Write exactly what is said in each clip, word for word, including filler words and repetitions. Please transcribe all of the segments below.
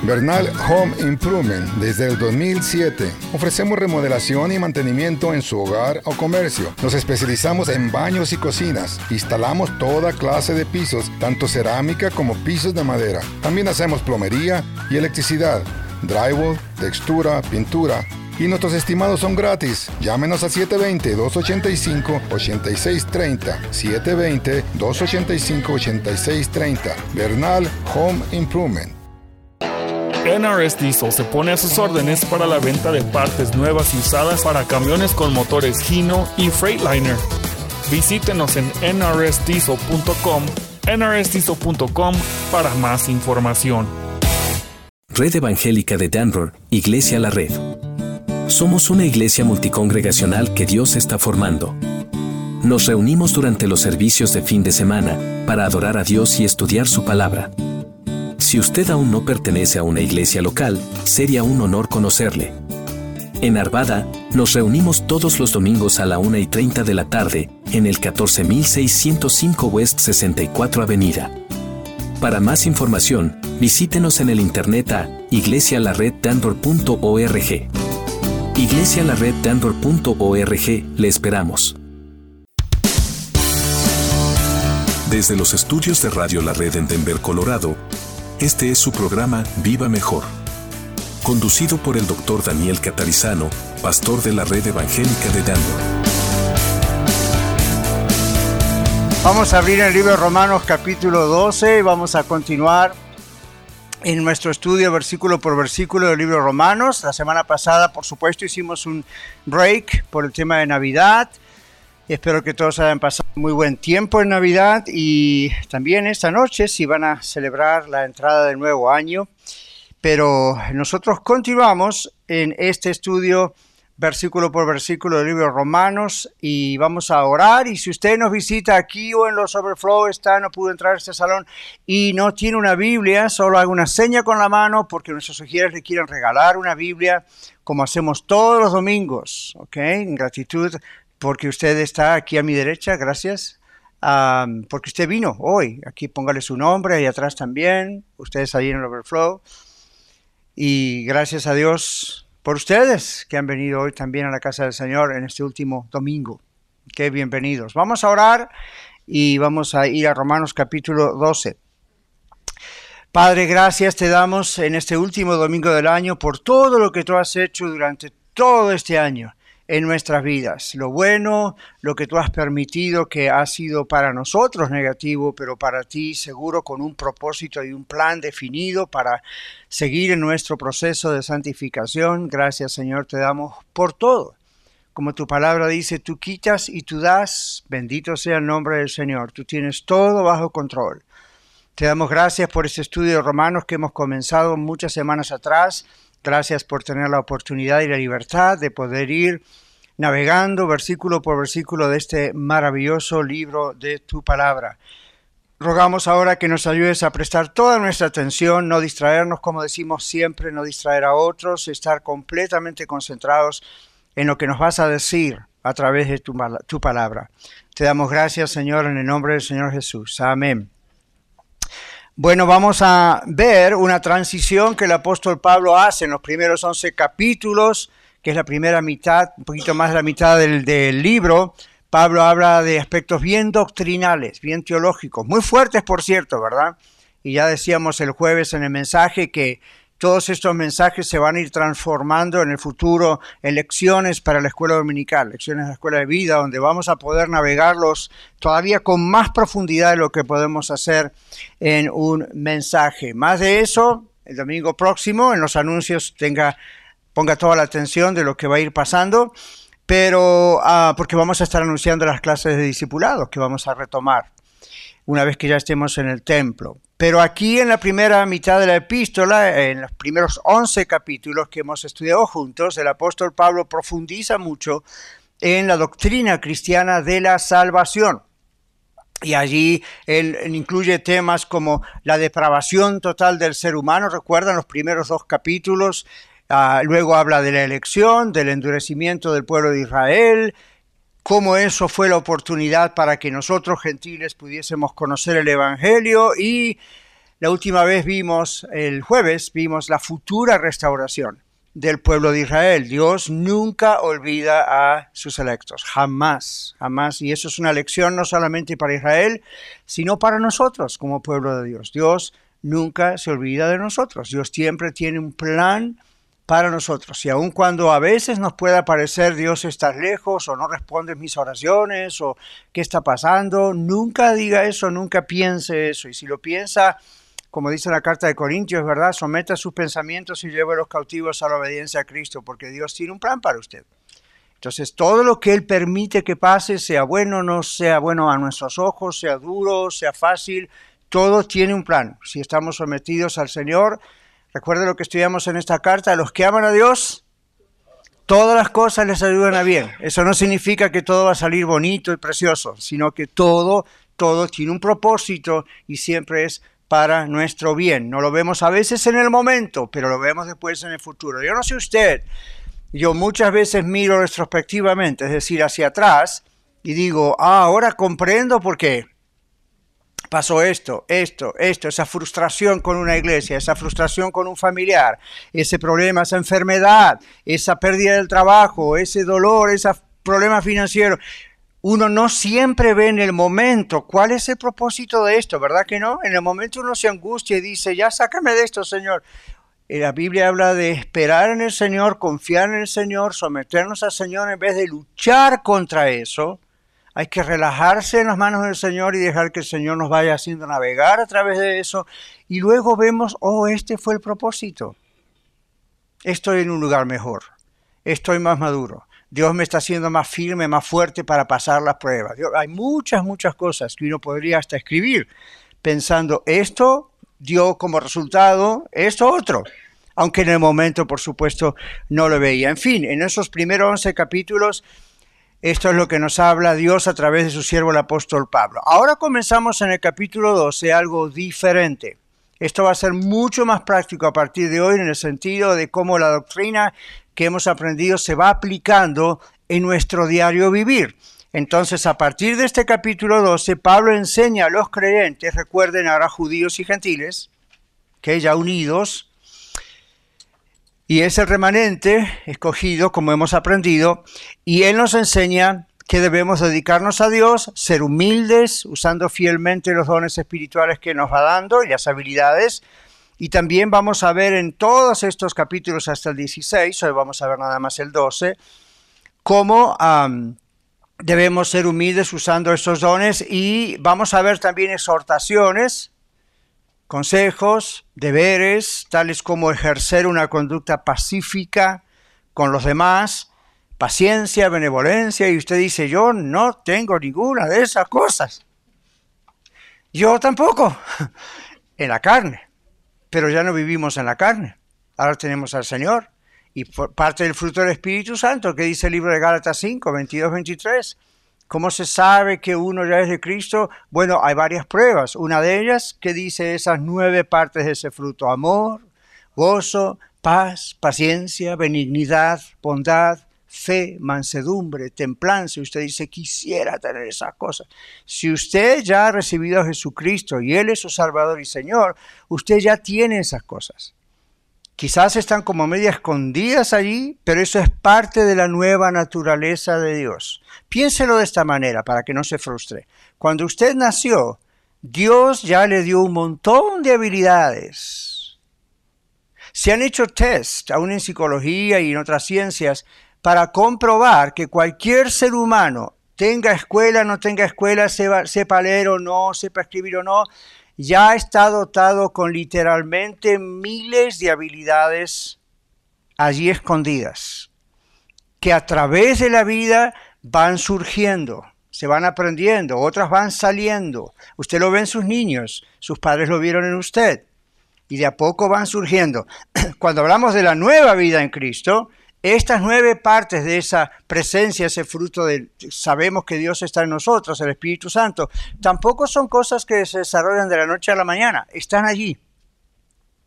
Bernal Home Improvement desde el dos mil siete. Ofrecemos remodelación y mantenimiento en su hogar o comercio. Nos especializamos en baños y cocinas. Instalamos toda clase de pisos, tanto cerámica como pisos de madera. También hacemos plomería y electricidad, drywall, textura, pintura. Y nuestros estimados son gratis. Llámenos a siete dos cero, dos ocho cinco, ocho seis tres cero. siete dos cero, dos ocho cinco, ocho seis tres cero. Bernal Home Improvement. N R S Diesel se pone a sus órdenes para la venta de partes nuevas y usadas para camiones con motores Hino y Freightliner. Visítenos en N R S diesel punto com, N R S diesel punto com para más información. Red Evangélica de Denver, Iglesia La Red. Somos una iglesia multicongregacional que Dios está formando. Nos reunimos durante los servicios de fin de semana para adorar a Dios y estudiar su palabra. Si usted aún no pertenece a una iglesia local, sería un honor conocerle. En Arvada, nos reunimos todos los domingos a la una y treinta de la tarde, en el catorce mil seiscientos cinco West sesenta y cuatro Avenida. Para más información, visítenos en el internet a iglesia la red denver punto org. iglesia la red denver punto org, le esperamos. Desde los estudios de Radio La Red en Denver, Colorado, este es su programa Viva Mejor, conducido por el doctor Daniel Catarizano, pastor de la Red Evangélica de Denver. Vamos a abrir el libro de Romanos capítulo doce y vamos a continuar en nuestro estudio versículo por versículo del libro de Romanos. La semana pasada, por supuesto, hicimos un break por el tema de Navidad. Espero que todos hayan pasado muy buen tiempo en Navidad y también esta noche si van a celebrar la entrada del nuevo año. Pero nosotros continuamos en este estudio versículo por versículo del libro de Romanos y vamos a orar. Y si usted nos visita aquí o en los Overflow, está, no pudo entrar a este salón y no tiene una Biblia, solo haga una seña con la mano porque nuestros sugieres le quieren regalar una Biblia como hacemos todos los domingos, ¿ok? En gratitud porque usted está aquí a mi derecha, gracias. Um, porque usted vino hoy. Aquí póngale su nombre, ahí atrás también. Ustedes ahí en el Overflow. Y gracias a Dios por ustedes que han venido hoy también a la casa del Señor en este último domingo. Qué bienvenidos. Vamos a orar y vamos a ir a Romanos capítulo doce. Padre, gracias te damos en este último domingo del año por todo lo que tú has hecho durante todo este año en nuestras vidas, lo bueno, lo que tú has permitido que ha sido para nosotros negativo, pero para ti seguro con un propósito y un plan definido para seguir en nuestro proceso de santificación. Gracias, Señor, te damos por todo. Como tu palabra dice, tú quitas y tú das, bendito sea el nombre del Señor, tú tienes todo bajo control. Te damos gracias por este estudio de Romanos que hemos comenzado muchas semanas atrás. Gracias por tener la oportunidad y la libertad de poder ir navegando versículo por versículo de este maravilloso libro de tu palabra. Rogamos ahora que nos ayudes a prestar toda nuestra atención, no distraernos, como decimos siempre, no distraer a otros, estar completamente concentrados en lo que nos vas a decir a través de tu, tu palabra. Te damos gracias, Señor, en el nombre del Señor Jesús. Amén. Bueno, vamos a ver una transición que el apóstol Pablo hace en los primeros once capítulos, que es la primera mitad, un poquito más de la mitad del, del libro. Pablo habla de aspectos bien doctrinales, bien teológicos, muy fuertes, por cierto, ¿verdad? Y ya decíamos el jueves en el mensaje que todos estos mensajes se van a ir transformando en el futuro en lecciones para la escuela dominical, lecciones de la escuela de vida, donde vamos a poder navegarlos todavía con más profundidad de lo que podemos hacer en un mensaje. Más de eso, el domingo próximo, en los anuncios, tenga, ponga toda la atención de lo que va a ir pasando, pero uh, porque vamos a estar anunciando las clases de discipulados que vamos a retomar una vez que ya estemos en el templo. Pero aquí en la primera mitad de la epístola, en los primeros once capítulos que hemos estudiado juntos, el apóstol Pablo profundiza mucho en la doctrina cristiana de la salvación. Y allí él incluye temas como la depravación total del ser humano. ¿Recuerdan los primeros dos capítulos? Uh, luego habla de la elección, del endurecimiento del pueblo de Israel, cómo eso fue la oportunidad para que nosotros gentiles pudiésemos conocer el Evangelio y La última vez vimos, el jueves, vimos la futura restauración del pueblo de Israel. Dios nunca olvida a sus electos, jamás, jamás. Y eso es una lección no solamente para Israel, sino para nosotros como pueblo de Dios. Dios nunca se olvida de nosotros. Dios siempre tiene un plan para nosotros. Y aun cuando a veces nos pueda parecer Dios está lejos o no responde mis oraciones o qué está pasando, nunca diga eso, nunca piense eso. Y si lo piensa, como dice la carta de Corintios, ¿verdad? Someta sus pensamientos y lleve a los cautivos a la obediencia a Cristo, porque Dios tiene un plan para usted. Entonces, todo lo que Él permite que pase, sea bueno, no sea bueno a nuestros ojos, sea duro, sea fácil, todo tiene un plan. Si estamos sometidos al Señor, recuerde lo que estudiamos en esta carta, a los que aman a Dios, todas las cosas les ayudan a bien. Eso no significa que todo va a salir bonito y precioso, sino que todo, todo tiene un propósito y siempre es para nuestro bien. No lo vemos a veces en el momento, pero lo vemos después en el futuro. Yo no sé usted, yo muchas veces miro retrospectivamente, es decir, hacia atrás, y digo, ah, ahora comprendo por qué pasó esto, esto, esto, esa frustración con una iglesia, esa frustración con un familiar, ese problema, esa enfermedad, esa pérdida del trabajo, ese dolor, ese problema financiero. Uno no siempre ve en el momento cuál es el propósito de esto, ¿verdad que no? En el momento uno se angustia y dice, ya sácame de esto, Señor. Y la Biblia habla de esperar en el Señor, confiar en el Señor, someternos al Señor en vez de luchar contra eso. Hay que relajarse en las manos del Señor y dejar que el Señor nos vaya haciendo navegar a través de eso. Y luego vemos, oh, este fue el propósito. Estoy en un lugar mejor. Estoy más maduro. Dios me está haciendo más firme, más fuerte para pasar las pruebas. Dios, hay muchas, muchas cosas que uno podría hasta escribir pensando, esto dio como resultado esto otro. Aunque en el momento, por supuesto, no lo veía. En fin, en esos primeros once capítulos, esto es lo que nos habla Dios a través de su siervo el apóstol Pablo. Ahora comenzamos en el capítulo doce, algo diferente. Esto va a ser mucho más práctico a partir de hoy en el sentido de cómo la doctrina que hemos aprendido se va aplicando en nuestro diario vivir. Entonces, a partir de este capítulo doce, Pablo enseña a los creyentes, recuerden ahora judíos y gentiles, que ya unidos, y es el remanente escogido, como hemos aprendido, y él nos enseña que debemos dedicarnos a Dios, ser humildes, usando fielmente los dones espirituales que nos va dando y las habilidades. Y también vamos a ver en todos estos capítulos hasta el dieciséis, hoy vamos a ver nada más el doce, cómo um, debemos ser humildes usando estos dones, y vamos a ver también exhortaciones, consejos, deberes, tales como ejercer una conducta pacífica con los demás, paciencia, benevolencia, y usted dice, yo no tengo ninguna de esas cosas. Yo tampoco, en la carne, pero ya no vivimos en la carne, ahora tenemos al Señor, y por parte del fruto del Espíritu Santo, que dice el libro de Gálatas cinco, veintidós, veintitrés, ¿cómo se sabe que uno ya es de Cristo? Bueno, hay varias pruebas, una de ellas que dice esas nueve partes de ese fruto, amor, gozo, paz, paciencia, benignidad, bondad, fe, mansedumbre, templanza. Usted dice, quisiera tener esas cosas. Si usted ya ha recibido a Jesucristo y Él es su Salvador y Señor, usted ya tiene esas cosas. Quizás están como media escondidas allí, pero eso es parte de la nueva naturaleza de Dios. Piénselo de esta manera para que no se frustre. Cuando usted nació, Dios ya le dio un montón de habilidades. Se han hecho test, aún en psicología y en otras ciencias, para comprobar que cualquier ser humano, tenga escuela, no tenga escuela, sepa, sepa leer o no, sepa escribir o no, ya está dotado con literalmente miles de habilidades allí escondidas, que a través de la vida van surgiendo, se van aprendiendo, otras van saliendo. Usted lo ve en sus niños, sus padres lo vieron en usted, y de a poco van surgiendo. Cuando hablamos de la nueva vida en Cristo, estas nueve partes de esa presencia, ese fruto de sabemos que Dios está en nosotros, el Espíritu Santo, tampoco son cosas que se desarrollan de la noche a la mañana, están allí.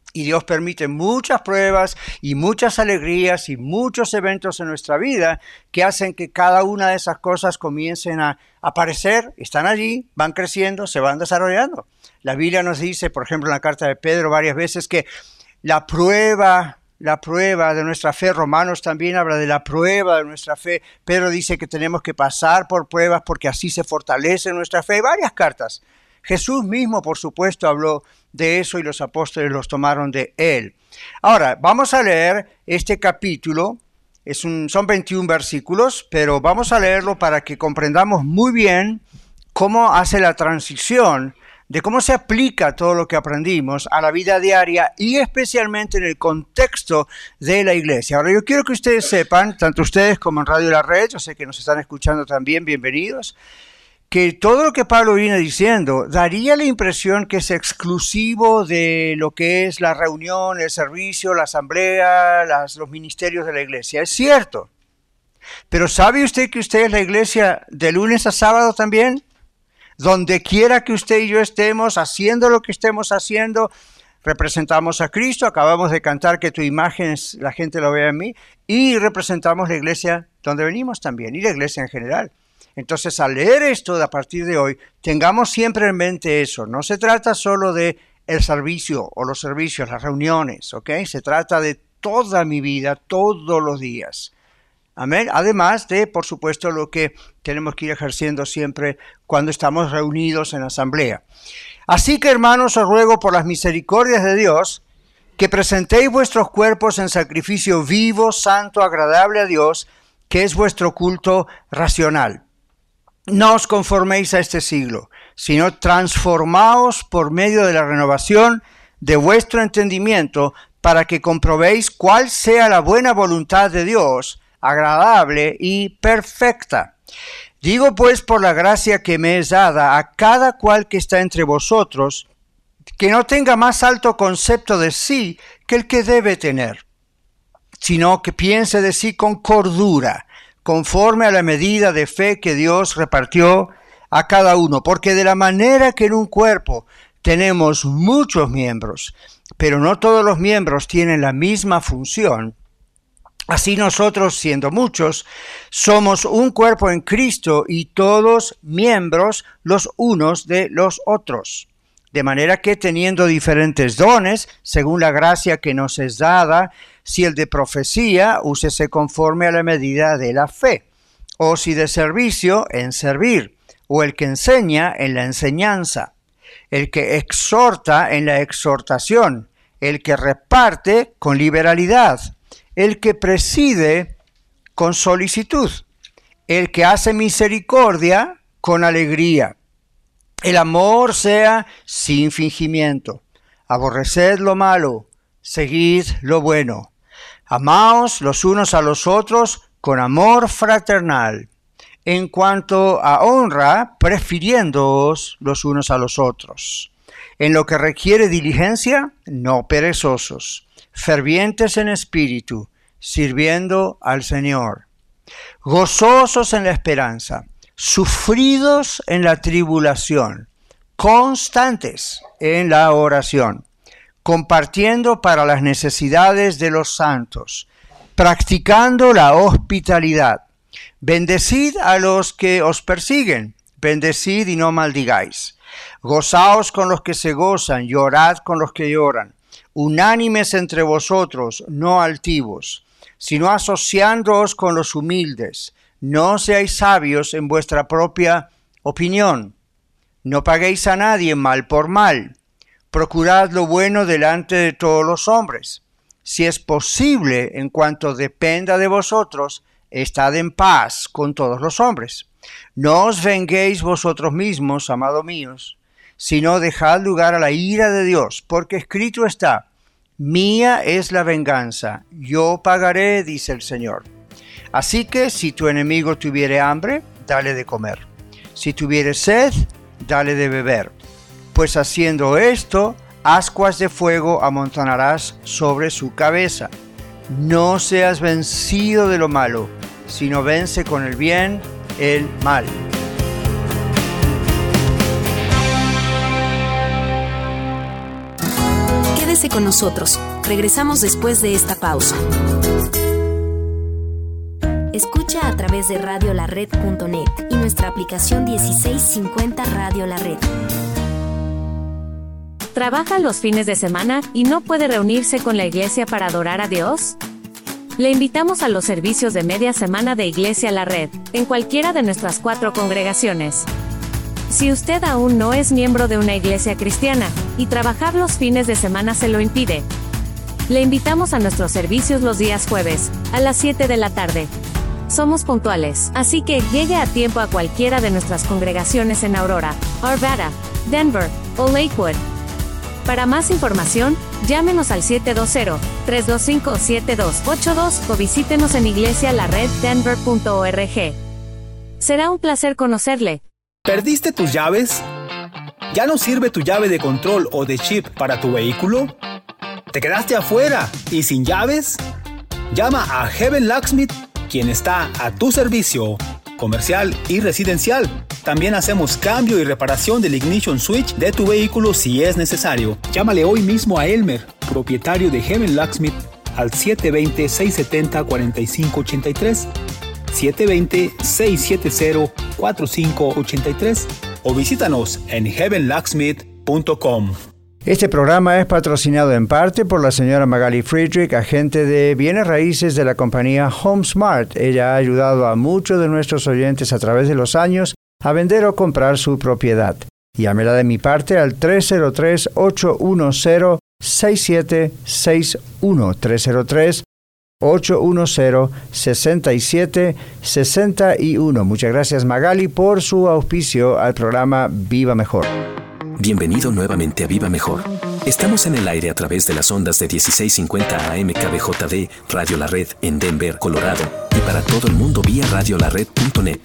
Y Dios permite muchas pruebas y muchas alegrías y muchos eventos en nuestra vida que hacen que cada una de esas cosas comiencen a aparecer, están allí, van creciendo, se van desarrollando. La Biblia nos dice, por ejemplo, en la carta de Pedro varias veces que la prueba, la prueba de nuestra fe, Romanos también habla de la prueba de nuestra fe. Pedro dice que tenemos que pasar por pruebas porque así se fortalece nuestra fe. Varias cartas. Jesús mismo, por supuesto, habló de eso y los apóstoles los tomaron de él. Ahora, vamos a leer este capítulo. Es un, son veintiún versículos, pero vamos a leerlo para que comprendamos muy bien cómo hace la transición de cómo se aplica todo lo que aprendimos a la vida diaria y especialmente en el contexto de la iglesia. Ahora, yo quiero que ustedes sepan, tanto ustedes como en Radio La Red, yo sé que nos están escuchando también, bienvenidos, que todo lo que Pablo viene diciendo daría la impresión que es exclusivo de lo que es la reunión, el servicio, la asamblea, las, los ministerios de la iglesia. Es cierto. Pero ¿sabe usted que usted es la iglesia de lunes a sábado también? Donde quiera que usted y yo estemos, haciendo lo que estemos haciendo, representamos a Cristo. Acabamos de cantar que tu imagen es, la gente lo vea en mí. Y representamos la iglesia donde venimos también, y la iglesia en general. Entonces, al leer esto, a partir de hoy, tengamos siempre en mente eso. No se trata solo de el servicio o los servicios, las reuniones, ¿ok? Se trata de toda mi vida, todos los días. Amén. Además de, por supuesto, lo que tenemos que ir ejerciendo siempre cuando estamos reunidos en asamblea. Así que, hermanos, os ruego por las misericordias de Dios que presentéis vuestros cuerpos en sacrificio vivo, santo, agradable a Dios, que es vuestro culto racional. No os conforméis a este siglo, sino transformaos por medio de la renovación de vuestro entendimiento para que comprobéis cuál sea la buena voluntad de Dios, agradable y perfecta. Digo pues por la gracia que me es dada a cada cual que está entre vosotros, que no tenga más alto concepto de sí que el que debe tener, sino que piense de sí con cordura, conforme a la medida de fe que Dios repartió a cada uno. Porque de la manera que en un cuerpo tenemos muchos miembros, pero no todos los miembros tienen la misma función, así nosotros, siendo muchos, somos un cuerpo en Cristo y todos miembros los unos de los otros. De manera que teniendo diferentes dones, según la gracia que nos es dada, si el de profecía, úsese conforme a la medida de la fe, o si de servicio, en servir, o el que enseña, en la enseñanza, el que exhorta, en la exhortación, el que reparte, con liberalidad, el que preside, con solicitud, el que hace misericordia, con alegría. El amor sea sin fingimiento. Aborreced lo malo, seguid lo bueno. Amaos los unos a los otros con amor fraternal. En cuanto a honra, prefiriéndoos los unos a los otros. En lo que requiere diligencia, no perezosos, fervientes en espíritu, sirviendo al Señor. Gozosos en la esperanza, sufridos en la tribulación, constantes en la oración, compartiendo para las necesidades de los santos, practicando la hospitalidad. Bendecid a los que os persiguen, bendecid y no maldigáis. Gozaos con los que se gozan, llorad con los que lloran. Unánimes entre vosotros, no altivos, sino asociándoos con los humildes. No seáis sabios en vuestra propia opinión. No paguéis a nadie mal por mal. Procurad lo bueno delante de todos los hombres. Si es posible, en cuanto dependa de vosotros, estad en paz con todos los hombres. No os venguéis vosotros mismos, amados míos, sino dejad lugar a la ira de Dios, porque escrito está: mía es la venganza, yo pagaré, dice el Señor. Así que si tu enemigo tuviere hambre, dale de comer. Si tuviere sed, dale de beber. Pues haciendo esto, ascuas de fuego amontonarás sobre su cabeza. No seas vencido de lo malo, sino vence con el bien el mal. Quédese Quédese con nosotros. Regresamos después de esta pausa. Escucha a través de radio la red punto net y nuestra aplicación dieciséis cincuenta Radio La Red. ¿Trabaja los fines de semana y no puede reunirse con la iglesia para adorar a Dios? Le invitamos a los servicios de media semana de Iglesia La Red, en cualquiera de nuestras cuatro congregaciones. Si usted aún no es miembro de una iglesia cristiana, y trabajar los fines de semana se lo impide, le invitamos a nuestros servicios los días jueves, a las siete de la tarde. Somos puntuales, así que llegue a tiempo a cualquiera de nuestras congregaciones en Aurora, Arvada, Denver o Lakewood. Para más información, llámenos al siete dos cero, tres dos cinco, siete dos ocho dos o visítenos en iglesia la red denver punto org. Será un placer conocerle. ¿Perdiste tus llaves? ¿Ya no sirve tu llave de control o de chip para tu vehículo? ¿Te quedaste afuera y sin llaves? Llama a Heaven Locksmith, quien está a tu servicio, comercial y residencial. También hacemos cambio y reparación del ignition switch de tu vehículo si es necesario. Llámale hoy mismo a Elmer, propietario de Heaven Locksmith, al siete dos cero, seis siete cero, cuatro cinco ocho tres, siete dos cero, seis siete cero, cuatro cinco ocho tres o visítanos en heaven locksmith punto com. Este programa es patrocinado en parte por la señora Magali Friedrich, agente de bienes raíces de la compañía HomeSmart. Ella ha ayudado a muchos de nuestros oyentes a través de los años a vender o comprar su propiedad. Llámela de mi parte al tres cero tres, ocho uno cero, seis siete seis uno, tres cero tres, ocho uno cero, seis siete seis uno. Muchas gracias, Magali, por su auspicio al programa Viva Mejor. Bienvenido nuevamente a Viva Mejor. Estamos en el aire a través de las ondas de dieciséis cincuenta A M K B J D, Radio La Red en Denver, Colorado, y para todo el mundo vía radio la red punto net.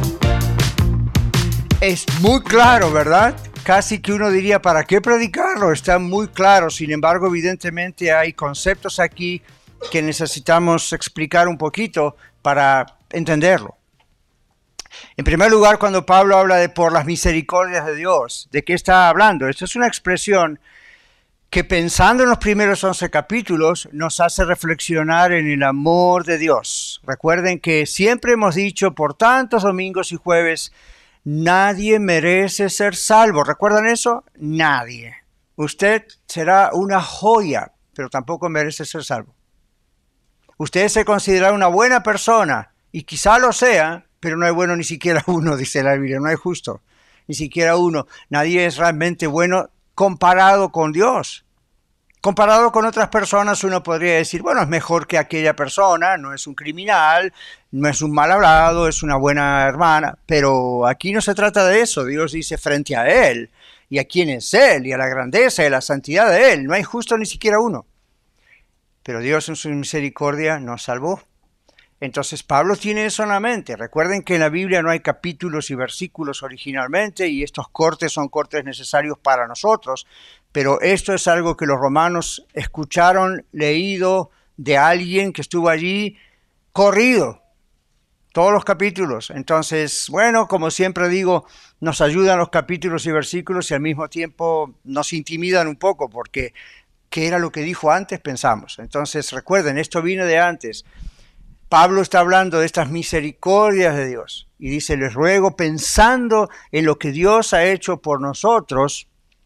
Es muy claro, ¿verdad? Casi que uno diría, ¿para qué predicarlo? Está muy claro. Sin embargo, evidentemente hay conceptos aquí que necesitamos explicar un poquito para entenderlo. En primer lugar, cuando Pablo habla de por las misericordias de Dios, ¿de qué está hablando? Esta es una expresión que, pensando en los primeros once capítulos, nos hace reflexionar en el amor de Dios. Recuerden que siempre hemos dicho por tantos domingos y jueves, nadie merece ser salvo. ¿Recuerdan eso? Nadie. Usted será una joya, pero tampoco merece ser salvo. Usted se considera una buena persona, y quizá lo sea, pero no hay bueno ni siquiera uno, dice la Biblia, no hay justo, ni siquiera uno. Nadie es realmente bueno comparado con Dios. Comparado con otras personas, uno podría decir, bueno, es mejor que aquella persona, no es un criminal, no es un mal hablado, es una buena hermana, pero aquí no se trata de eso. Dios dice frente a Él, y a quién es Él, y a la grandeza y la santidad de Él, no hay justo ni siquiera uno. Pero Dios en su misericordia nos salvó. Entonces Pablo tiene eso en la mente. Recuerden que en la Biblia no hay capítulos y versículos originalmente, y estos cortes son cortes necesarios para nosotros, pero esto es algo que los romanos escucharon, leído de alguien que estuvo allí, corrido, todos los capítulos. Entonces, bueno, como siempre digo, nos ayudan los capítulos y versículos y al mismo tiempo nos intimidan un poco, porque ¿qué era lo que dijo antes? Pensamos. Entonces recuerden, esto vino de antes. Pablo está hablando de estas misericordias de Dios y dice, les ruego, pensando en lo que Dios ha hecho por nosotros,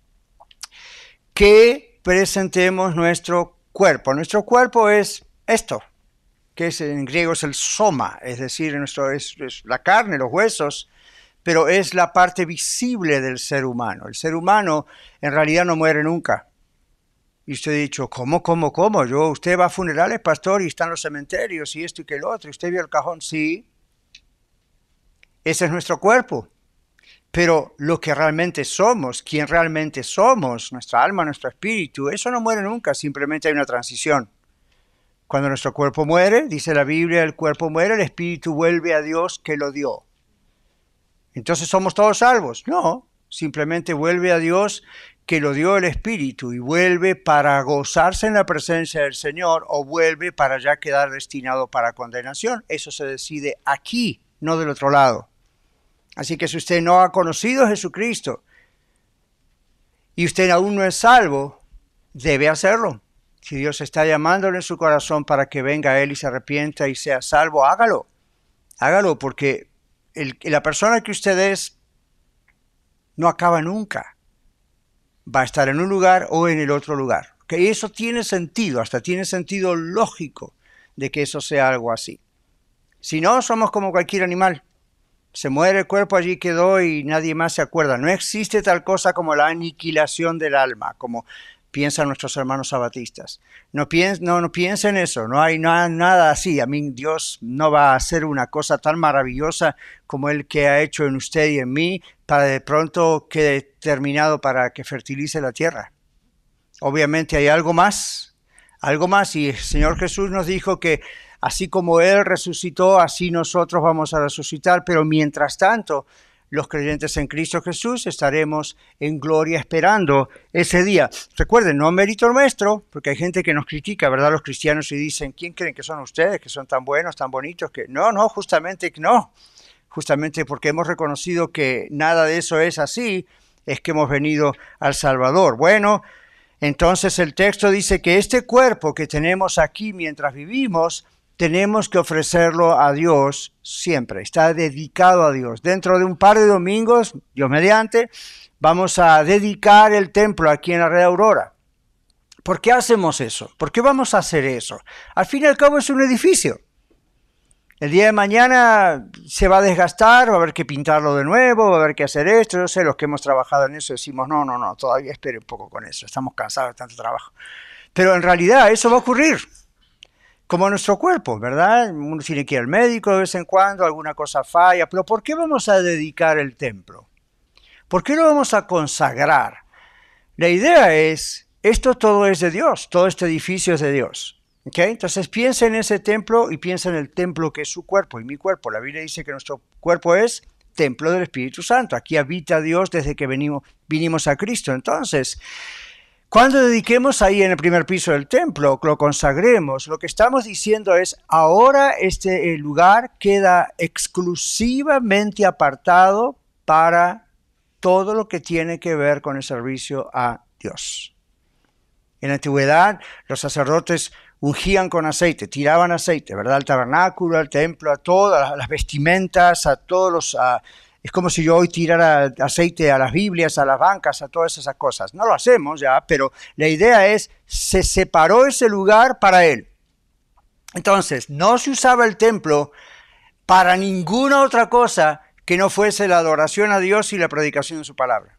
que presentemos nuestro cuerpo. Nuestro cuerpo es esto, que es, en griego es el soma, es decir, nuestro, es, es la carne, los huesos, pero es la parte visible del ser humano. El ser humano en realidad no muere nunca. Y usted ha dicho, ¿cómo, cómo, cómo? Yo, usted va a funerales, pastor, y están los cementerios, y esto y que el otro. ¿Usted vio el cajón? Sí. Ese es nuestro cuerpo. Pero lo que realmente somos, quién realmente somos, nuestra alma, nuestro espíritu, eso no muere nunca, simplemente hay una transición. Cuando nuestro cuerpo muere, dice la Biblia, el cuerpo muere, el espíritu vuelve a Dios que lo dio. Entonces, ¿somos todos salvos? No, simplemente vuelve a Dios que lo dio el Espíritu y vuelve para gozarse en la presencia del Señor o vuelve para ya quedar destinado para condenación. Eso se decide aquí, no del otro lado. Así que si usted no ha conocido a Jesucristo y usted aún no es salvo, debe hacerlo. Si Dios está llamándole en su corazón para que venga a Él y se arrepienta y sea salvo, hágalo. Hágalo porque el, la persona que usted es no acaba nunca. Va a estar en un lugar o en el otro lugar. Que eso tiene sentido, hasta tiene sentido lógico de que eso sea algo así. Si no, somos como cualquier animal. Se muere el cuerpo, allí quedó y nadie más se acuerda. No existe tal cosa como la aniquilación del alma, como piensan nuestros hermanos sabatistas. No, piens, no, no piensen eso, no hay nada, nada así. A mí Dios no va a hacer una cosa tan maravillosa como el que ha hecho en usted y en mí para de pronto quede terminado para que fertilice la tierra. Obviamente hay algo más, algo más, y el Señor Jesús nos dijo que así como Él resucitó, así nosotros vamos a resucitar, pero mientras tanto, los creyentes en Cristo Jesús estaremos en gloria esperando ese día. Recuerden, no mérito nuestro, porque hay gente que nos critica, ¿verdad? Los cristianos y dicen, ¿quién creen que son ustedes? Que son tan buenos, tan bonitos, que no, no, justamente no. Justamente porque hemos reconocido que nada de eso es así, es que hemos venido al Salvador. Bueno, entonces el texto dice que este cuerpo que tenemos aquí mientras vivimos, tenemos que ofrecerlo a Dios siempre, está dedicado a Dios. Dentro de un par de domingos, Dios mediante, vamos a dedicar el templo aquí en la Red Aurora. ¿Por qué hacemos eso? ¿Por qué vamos a hacer eso? Al fin y al cabo es un edificio. El día de mañana se va a desgastar, va a haber que pintarlo de nuevo, va a haber que hacer esto. Yo sé, los que hemos trabajado en eso decimos, no, no, no, todavía espere un poco con eso, estamos cansados de tanto trabajo. Pero en realidad eso va a ocurrir. Como nuestro cuerpo, ¿verdad? Uno tiene que ir al médico de vez en cuando, alguna cosa falla. Pero ¿por qué vamos a dedicar el templo? ¿Por qué lo vamos a consagrar? La idea es, esto todo es de Dios, todo este edificio es de Dios. ¿Okay? Entonces piensa en ese templo y piensa en el templo que es su cuerpo y mi cuerpo. La Biblia dice que nuestro cuerpo es templo del Espíritu Santo. Aquí habita Dios desde que venimos, vinimos a Cristo. Entonces, cuando dediquemos ahí en el primer piso del templo, lo consagremos, lo que estamos diciendo es, ahora este lugar queda exclusivamente apartado para todo lo que tiene que ver con el servicio a Dios. En la antigüedad, los sacerdotes ungían con aceite, tiraban aceite, ¿verdad? Al tabernáculo, al templo, a todas las vestimentas, a todos los... A, Es como si yo hoy tirara aceite a las Biblias, a las bancas, a todas esas cosas. No lo hacemos ya, pero la idea es, se separó ese lugar para Él. Entonces, no se usaba el templo para ninguna otra cosa que no fuese la adoración a Dios y la predicación de su palabra.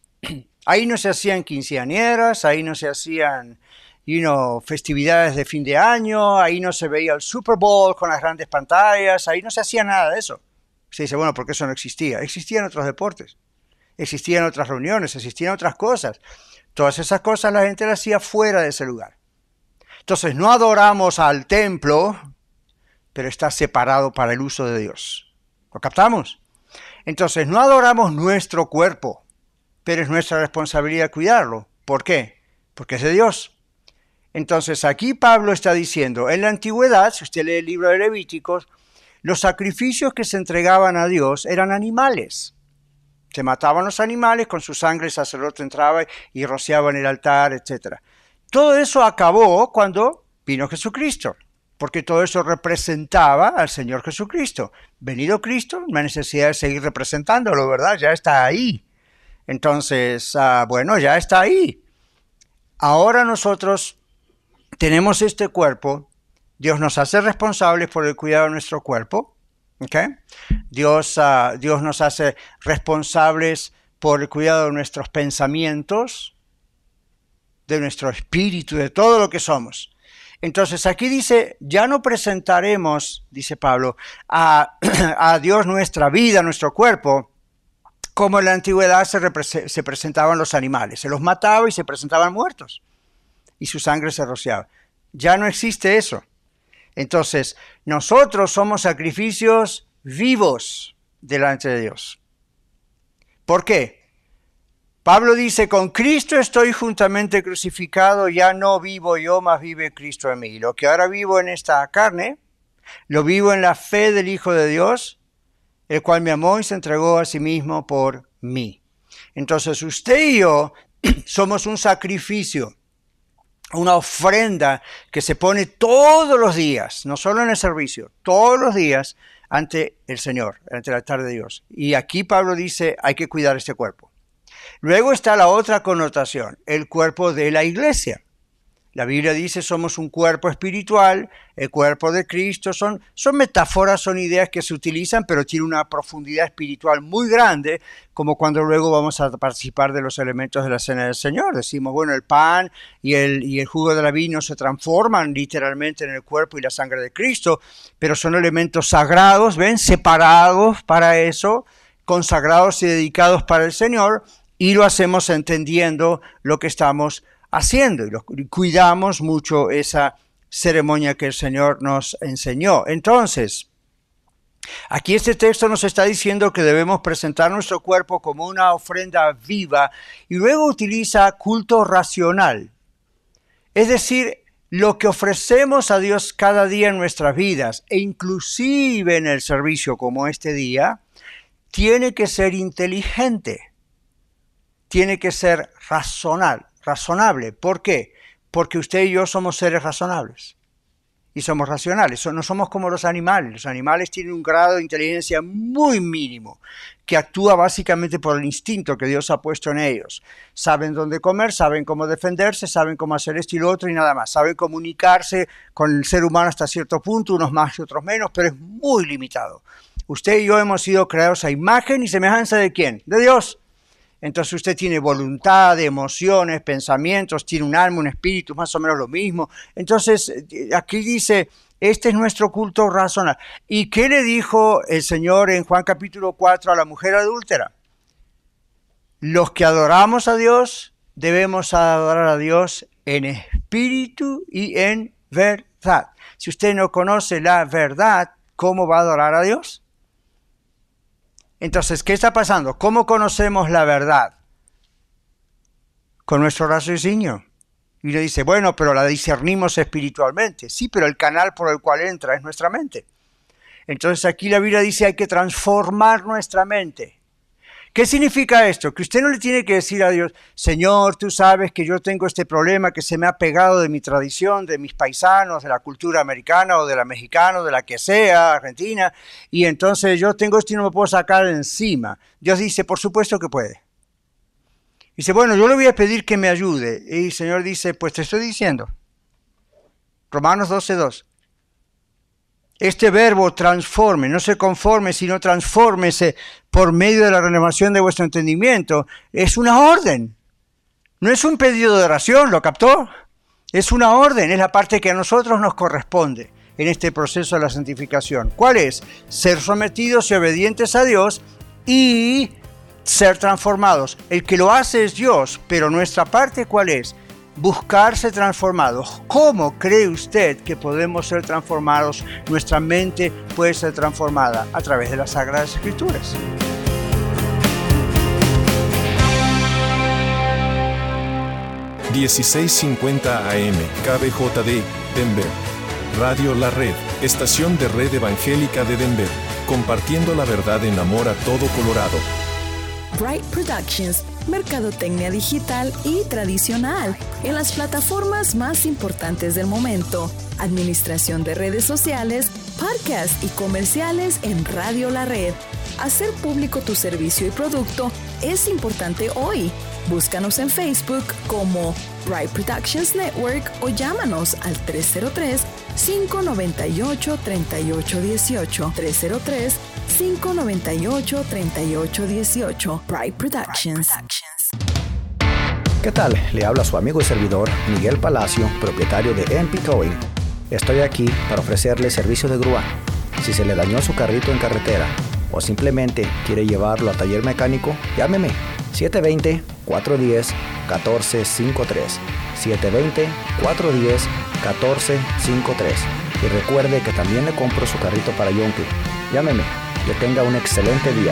Ahí no se hacían quinceañeras, ahí no se hacían you know, festividades de fin de año, ahí no se veía el Super Bowl con las grandes pantallas, ahí no se hacía nada de eso. Se dice, bueno, porque eso no existía. Existían otros deportes, existían otras reuniones, existían otras cosas. Todas esas cosas la gente las hacía fuera de ese lugar. Entonces, no adoramos al templo, pero está separado para el uso de Dios. ¿Lo captamos? Entonces, no adoramos nuestro cuerpo, pero es nuestra responsabilidad cuidarlo. ¿Por qué? Porque es de Dios. Entonces, aquí Pablo está diciendo, en la antigüedad, si usted lee el libro de Levíticos, los sacrificios que se entregaban a Dios eran animales. Se mataban los animales, con su sangre el sacerdote entraba y rociaba en el altar, etcétera. Todo eso acabó cuando vino Jesucristo, porque todo eso representaba al Señor Jesucristo. Venido Cristo, no hay necesidad de seguir representándolo, ¿verdad? Ya está ahí. Entonces, uh, bueno, ya está ahí. Ahora nosotros tenemos este cuerpo. Dios nos hace responsables por el cuidado de nuestro cuerpo. ¿Okay? Dios, uh, Dios nos hace responsables por el cuidado de nuestros pensamientos, de nuestro espíritu, de todo lo que somos. Entonces aquí dice, ya no presentaremos, dice Pablo, a, a Dios nuestra vida, nuestro cuerpo, como en la antigüedad se, repre- se presentaban los animales. Se los mataba y se presentaban muertos. Y su sangre se rociaba. Ya no existe eso. Entonces, nosotros somos sacrificios vivos delante de Dios. ¿Por qué? Pablo dice, con Cristo estoy juntamente crucificado, ya no vivo yo, mas vive Cristo en mí. Lo que ahora vivo en esta carne, lo vivo en la fe del Hijo de Dios, el cual me amó y se entregó a sí mismo por mí. Entonces, usted y yo somos un sacrificio una ofrenda que se pone todos los días, no solo en el servicio, todos los días ante el Señor, ante el altar de Dios. Y aquí Pablo dice, hay que cuidar este cuerpo. Luego está la otra connotación, el cuerpo de la iglesia. La Biblia dice, somos un cuerpo espiritual, el cuerpo de Cristo. Son, son metáforas, son ideas que se utilizan, pero tiene una profundidad espiritual muy grande, como cuando luego vamos a participar de los elementos de la cena del Señor. Decimos, bueno, el pan y el, y el jugo de la vino se transforman literalmente en el cuerpo y la sangre de Cristo, pero son elementos sagrados, ¿ven? Separados para eso, consagrados y dedicados para el Señor, y lo hacemos entendiendo lo que estamos haciendo, y, lo, y cuidamos mucho esa ceremonia que el Señor nos enseñó. Entonces, aquí este texto nos está diciendo que debemos presentar nuestro cuerpo como una ofrenda viva, y luego utiliza culto racional. Es decir, lo que ofrecemos a Dios cada día en nuestras vidas, e inclusive en el servicio como este día, tiene que ser inteligente, tiene que ser racional. Razonable. ¿Por qué? Porque usted y yo somos seres razonables y somos racionales. No somos como los animales. Los animales tienen un grado de inteligencia muy mínimo que actúa básicamente por el instinto que Dios ha puesto en ellos. Saben dónde comer, saben cómo defenderse, saben cómo hacer esto y lo otro y nada más. Saben comunicarse con el ser humano hasta cierto punto, unos más y otros menos, pero es muy limitado. Usted y yo hemos sido creados a imagen y semejanza ¿de quién? De Dios. Entonces usted tiene voluntad, emociones, pensamientos, tiene un alma, un espíritu, más o menos lo mismo. Entonces aquí dice, este es nuestro culto racional. ¿Y qué le dijo el Señor en Juan capítulo cuatro a la mujer adúltera? Los que adoramos a Dios, debemos adorar a Dios en espíritu y en verdad. Si usted no conoce la verdad, ¿cómo va a adorar a Dios? Entonces, ¿qué está pasando? ¿Cómo conocemos la verdad? Con nuestro raciocinio. Y le dice, bueno, pero la discernimos espiritualmente. Sí, pero el canal por el cual entra es nuestra mente. Entonces aquí la Biblia dice, hay que transformar nuestra mente. ¿Qué significa esto? Que usted no le tiene que decir a Dios, Señor, tú sabes que yo tengo este problema que se me ha pegado de mi tradición, de mis paisanos, de la cultura americana o de la mexicana, o de la que sea, argentina, y entonces yo tengo esto y no me puedo sacar de encima. Dios dice, por supuesto que puede. Dice, bueno, yo le voy a pedir que me ayude. Y el Señor dice, pues te estoy diciendo. Romanos doce dos. Este verbo transforme, no se conforme, sino transfórmese por medio de la renovación de vuestro entendimiento. Es una orden. No es un pedido de oración, ¿lo captó? Es una orden, es la parte que a nosotros nos corresponde en este proceso de la santificación. ¿Cuál es? Ser sometidos y obedientes a Dios y ser transformados. El que lo hace es Dios, pero nuestra parte, ¿cuál es? Buscarse transformados. ¿Cómo cree usted que podemos ser transformados? Nuestra mente puede ser transformada a través de las Sagradas Escrituras. dieciséis cincuenta A M, K B J D, Denver. Radio La Red, estación de Red Evangélica de Denver, compartiendo la verdad en amor a todo Colorado. Bright Productions, mercadotecnia digital y tradicional en las plataformas más importantes del momento, administración de redes sociales, podcasts y comerciales en Radio La Red. Hacer público tu servicio y producto es importante hoy. Búscanos en Facebook como Bright Productions Network o llámanos al tres cero tres, cinco nueve ocho, tres ocho uno ocho, tres cero tres, cinco nueve ocho, tres ocho uno ocho. Bright Productions. ¿Qué tal? Le habla su amigo y servidor Miguel Palacio, propietario de M P Towing. Estoy aquí para ofrecerle servicio de grúa. Si se le dañó su carrito en carretera o simplemente quiere llevarlo a taller mecánico, llámeme siete dos cero, cuatro uno cero, uno cuatro cinco tres, siete dos cero, cuatro uno cero, uno cuatro cinco tres. Y recuerde que también le compro su carrito para Yonke. Llámeme. Que tenga un excelente día.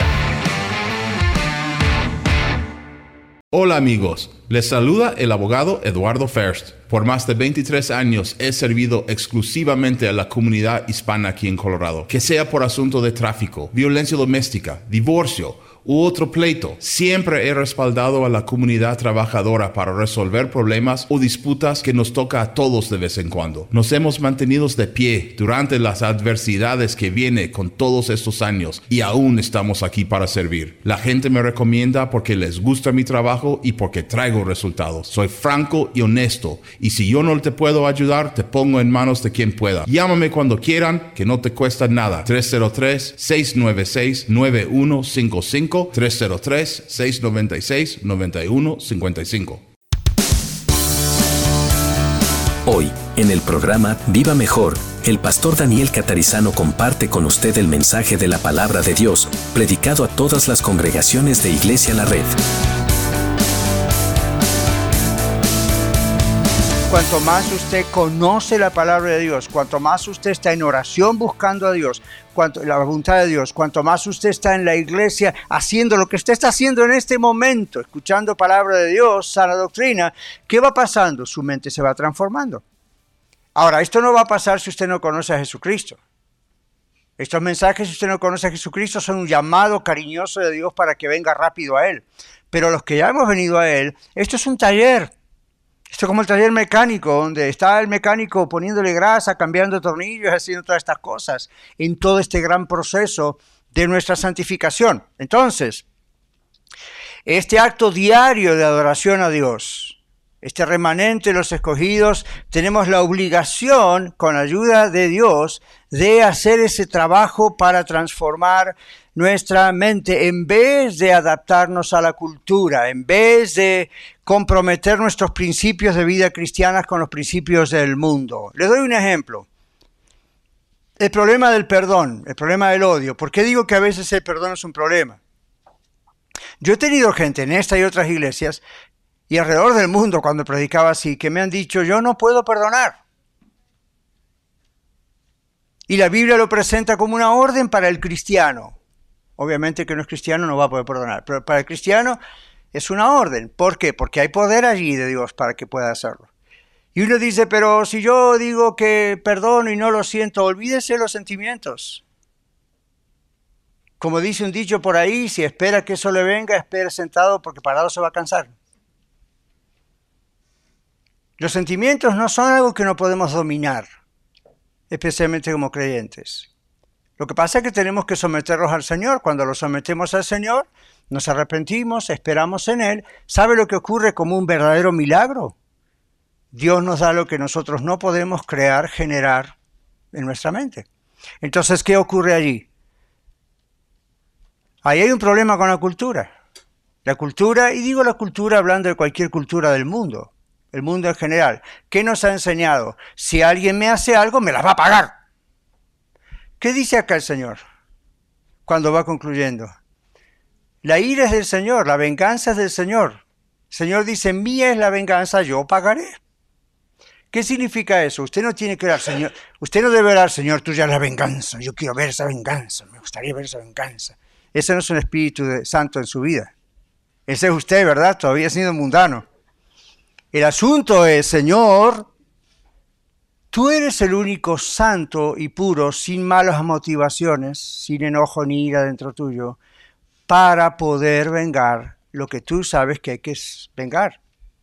Hola amigos, les saluda el abogado Eduardo First. Por más de veintitrés años he servido exclusivamente a la comunidad hispana aquí en Colorado. Que sea por asunto de tráfico, violencia doméstica, divorcio u otro pleito. Siempre he respaldado a la comunidad trabajadora para resolver problemas o disputas que nos toca a todos de vez en cuando. Nos hemos mantenido de pie durante las adversidades que viene con todos estos años y aún estamos aquí para servir. La gente me recomienda porque les gusta mi trabajo y porque traigo resultados. Soy franco y honesto, y si yo no te puedo ayudar, te pongo en manos de quien pueda. Llámame cuando quieran, que no te cuesta nada. tres cero tres, seis nueve seis, nueve uno cinco cinco, tres cero tres, seis nueve seis, nueve uno cinco cinco. Hoy, en el programa Viva Mejor, el pastor Daniel Catarizano comparte con usted el mensaje de la palabra de Dios, predicado a todas las congregaciones de Iglesia La Red. Cuanto más usted conoce la palabra de Dios, cuanto más usted está en oración buscando a Dios, cuanto, la voluntad de Dios, cuanto más usted está en la iglesia haciendo lo que usted está haciendo en este momento, escuchando palabra de Dios, sana doctrina, ¿qué va pasando? Su mente se va transformando. Ahora, esto no va a pasar si usted no conoce a Jesucristo. Estos mensajes, si usted no conoce a Jesucristo, son un llamado cariñoso de Dios para que venga rápido a Él. Pero los que ya hemos venido a Él, esto es un taller. Esto es como el taller mecánico, donde está el mecánico poniéndole grasa, cambiando tornillos, haciendo todas estas cosas, en todo este gran proceso de nuestra santificación. Entonces, este acto diario de adoración a Dios, este remanente de los escogidos, tenemos la obligación, con ayuda de Dios, de hacer ese trabajo para transformar nuestra mente, en vez de adaptarnos a la cultura, en vez de comprometer nuestros principios de vida cristianas con los principios del mundo. Les doy un ejemplo. El problema del perdón, el problema del odio. ¿Por qué digo que a veces el perdón es un problema? Yo he tenido gente en esta y otras iglesias y alrededor del mundo cuando predicaba así, que me han dicho, yo no puedo perdonar. Y la Biblia lo presenta como una orden para el cristiano. Obviamente que no es cristiano, no va a poder perdonar, pero para el cristiano es una orden. ¿Por qué? Porque hay poder allí de Dios para que pueda hacerlo. Y uno dice, pero si yo digo que perdono y no lo siento, olvídese los sentimientos. Como dice un dicho por ahí, si espera que eso le venga, espere sentado porque parado se va a cansar. Los sentimientos no son algo que no podemos dominar, especialmente como creyentes. Lo que pasa es que tenemos que someterlos al Señor. Cuando los sometemos al Señor, nos arrepentimos, esperamos en Él. ¿Sabe lo que ocurre como un verdadero milagro? Dios nos da lo que nosotros no podemos crear, generar en nuestra mente. Entonces, ¿qué ocurre allí? Ahí hay un problema con la cultura. La cultura, y digo la cultura hablando de cualquier cultura del mundo, el mundo en general. ¿Qué nos ha enseñado? Si alguien me hace algo, me la va a pagar. ¿Qué dice acá el Señor cuando va concluyendo? La ira es del Señor, la venganza es del Señor. El Señor dice, mía es la venganza, yo pagaré. ¿Qué significa eso? Usted no tiene que dar, Señor, usted no debe dar, Señor, tuya es la venganza, yo quiero ver esa venganza, me gustaría ver esa venganza. Ese no es un Espíritu de, Santo en su vida. Ese es usted, ¿verdad? Todavía siendo mundano. El asunto es, Señor, tú eres el único santo y puro, sin malas motivaciones, sin enojo ni ira dentro tuyo, para poder vengar lo que tú sabes que hay que vengar.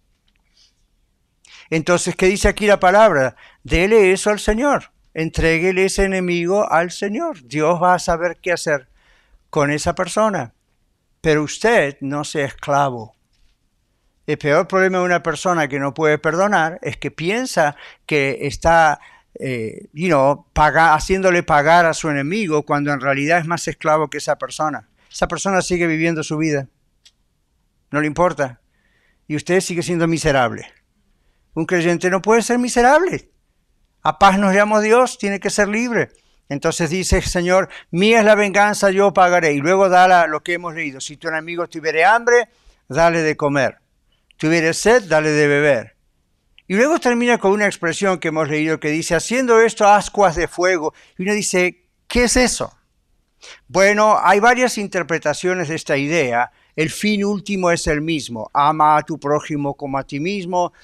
Entonces, ¿qué dice aquí la palabra? Dele eso al Señor, entréguele ese enemigo al Señor. Dios va a saber qué hacer con esa persona, pero usted no sea esclavo. El peor problema de una persona que no puede perdonar es que piensa que está eh, you know, paga, haciéndole pagar a su enemigo cuando en realidad es más esclavo que esa persona. Esa persona sigue viviendo su vida, no le importa, y usted sigue siendo miserable. Un creyente no puede ser miserable. A paz nos llama Dios, tiene que ser libre. Entonces dice, Señor, mía es la venganza, yo pagaré. Y luego da la, lo que hemos leído. Si tu enemigo tuviere hambre, dale de comer. Tuviere sed, dale de beber. Y luego termina con una expresión que hemos leído que dice, haciendo esto ascuas de fuego. Y uno dice, ¿qué es eso? Bueno, hay varias interpretaciones de esta idea. El fin último es el mismo. Ama a tu prójimo como a ti mismo.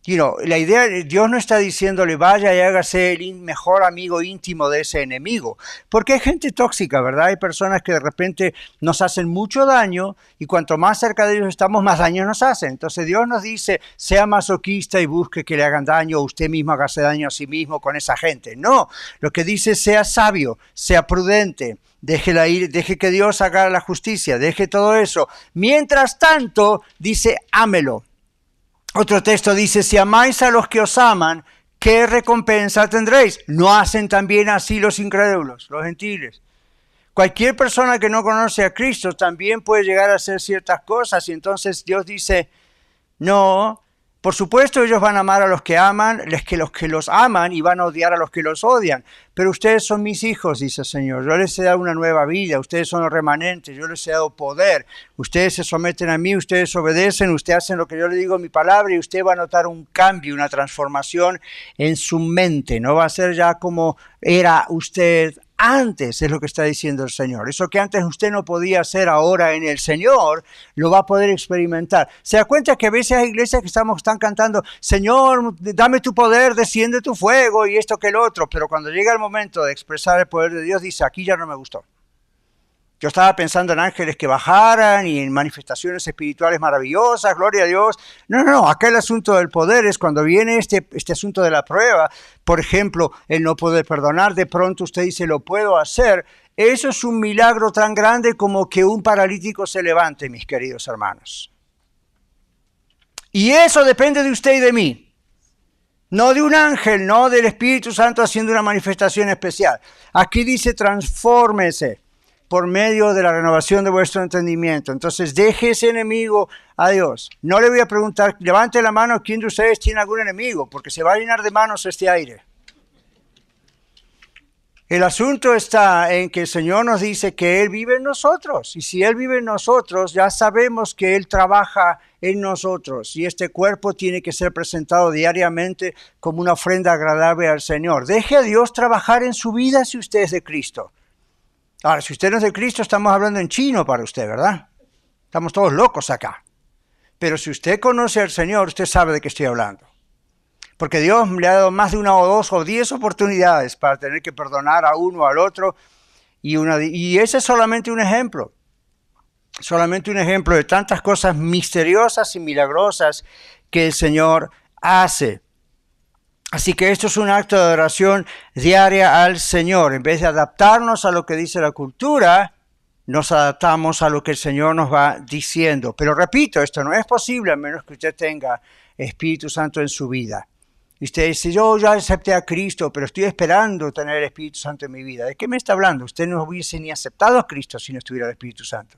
You know, la idea, Dios no está diciéndole vaya y hágase el mejor amigo íntimo de ese enemigo, porque hay gente tóxica, ¿verdad? Hay personas que de repente nos hacen mucho daño y cuanto más cerca de ellos estamos, más daño nos hacen. Entonces Dios nos dice, sea masoquista y busque que le hagan daño o usted mismo hágase daño a sí mismo con esa gente. No, lo que dice sea sabio, sea prudente, déjela ir, deje que Dios haga la justicia, deje todo eso. Mientras tanto, dice, ámelo. Otro texto dice, si amáis a los que os aman, ¿qué recompensa tendréis? ¿No hacen también así los incrédulos, los gentiles? Cualquier persona que no conoce a Cristo también puede llegar a hacer ciertas cosas y entonces Dios dice, no, por supuesto ellos van a amar a los que aman, los que, los que los aman y van a odiar a los que los odian, pero ustedes son mis hijos, dice el Señor, yo les he dado una nueva vida, ustedes son los remanentes, yo les he dado poder, ustedes se someten a mí, ustedes obedecen, ustedes hacen lo que yo les digo en mi palabra y usted va a notar un cambio, una transformación en su mente, no va a ser ya como era usted antes, es lo que está diciendo el Señor. Eso que antes usted no podía hacer ahora en el Señor, lo va a poder experimentar. ¿Se da cuenta que a veces hay iglesias que estamos, están cantando, Señor, dame tu poder, desciende tu fuego y esto que el otro, pero cuando llega el momento de expresar el poder de Dios, dice, aquí ya no me gustó. Yo estaba pensando en ángeles que bajaran y en manifestaciones espirituales maravillosas, gloria a Dios. No, no, no, acá el asunto del poder es cuando viene este, este asunto de la prueba, por ejemplo, el no poder perdonar, de pronto usted dice, lo puedo hacer. Eso es un milagro tan grande como que un paralítico se levante, mis queridos hermanos. Y eso depende de usted y de mí. No de un ángel, no del Espíritu Santo haciendo una manifestación especial. Aquí dice, transfórmese por medio de la renovación de vuestro entendimiento. Entonces, deje ese enemigo a Dios. No le voy a preguntar, levante la mano, ¿quién de ustedes tiene algún enemigo? Porque se va a llenar de manos este aire. El asunto está en que el Señor nos dice que Él vive en nosotros. Y si Él vive en nosotros, ya sabemos que Él trabaja en nosotros. Y este cuerpo tiene que ser presentado diariamente como una ofrenda agradable al Señor. Deje a Dios trabajar en su vida si usted es de Cristo. Ahora, si usted no es de Cristo, estamos hablando en chino para usted, ¿verdad? Estamos todos locos acá. Pero si usted conoce al Señor, usted sabe de qué estoy hablando. Porque Dios le ha dado más de una o dos o diez oportunidades para tener que perdonar a uno o al otro. Y, una, y ese es solamente un ejemplo. Solamente un ejemplo de tantas cosas misteriosas y milagrosas que el Señor hace. Así que esto es un acto de adoración diaria al Señor. En vez de adaptarnos a lo que dice la cultura, nos adaptamos a lo que el Señor nos va diciendo. Pero repito, esto no es posible a menos que usted tenga Espíritu Santo en su vida. Y usted dice, yo ya acepté a Cristo, pero estoy esperando tener el Espíritu Santo en mi vida. ¿De qué me está hablando? Usted no hubiese ni aceptado a Cristo si no estuviera el Espíritu Santo.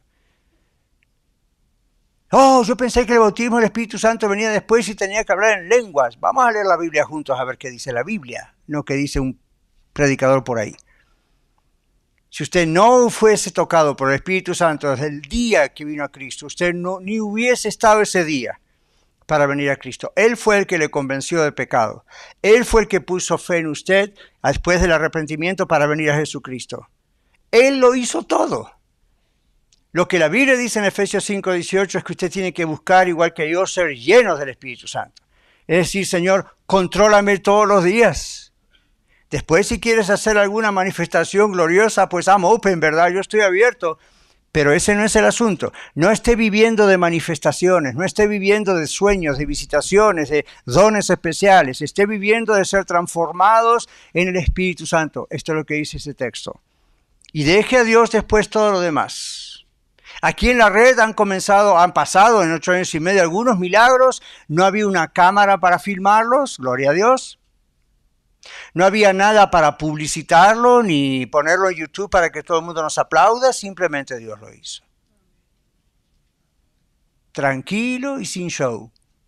Oh, yo pensé que el bautismo del Espíritu Santo venía después y tenía que hablar en lenguas. Vamos a leer la Biblia juntos a ver qué dice la Biblia, no qué dice un predicador por ahí. Si usted no fuese tocado por el Espíritu Santo desde el día que vino a Cristo, usted no, ni hubiese estado ese día para venir a Cristo. Él fue el que le convenció del pecado. Él fue el que puso fe en usted después del arrepentimiento para venir a Jesucristo. Él lo hizo todo. Lo que la Biblia dice en Efesios cinco dieciocho es que usted tiene que buscar, igual que yo, ser lleno del Espíritu Santo. Es decir, Señor, contrólame todos los días. Después, si quieres hacer alguna manifestación gloriosa, pues I'm open, ¿verdad? Yo estoy abierto. Pero ese no es el asunto. No esté viviendo de manifestaciones, no esté viviendo de sueños, de visitaciones, de dones especiales. Esté viviendo de ser transformados en el Espíritu Santo. Esto es lo que dice ese texto. Y deje a Dios después todo lo demás. Aquí en la red han comenzado, han pasado en ocho años y medio algunos milagros. No había una cámara para filmarlos, gloria a Dios. No había nada para publicitarlo ni ponerlo en YouTube para que todo el mundo nos aplauda. Simplemente Dios lo hizo. Tranquilo y sin show.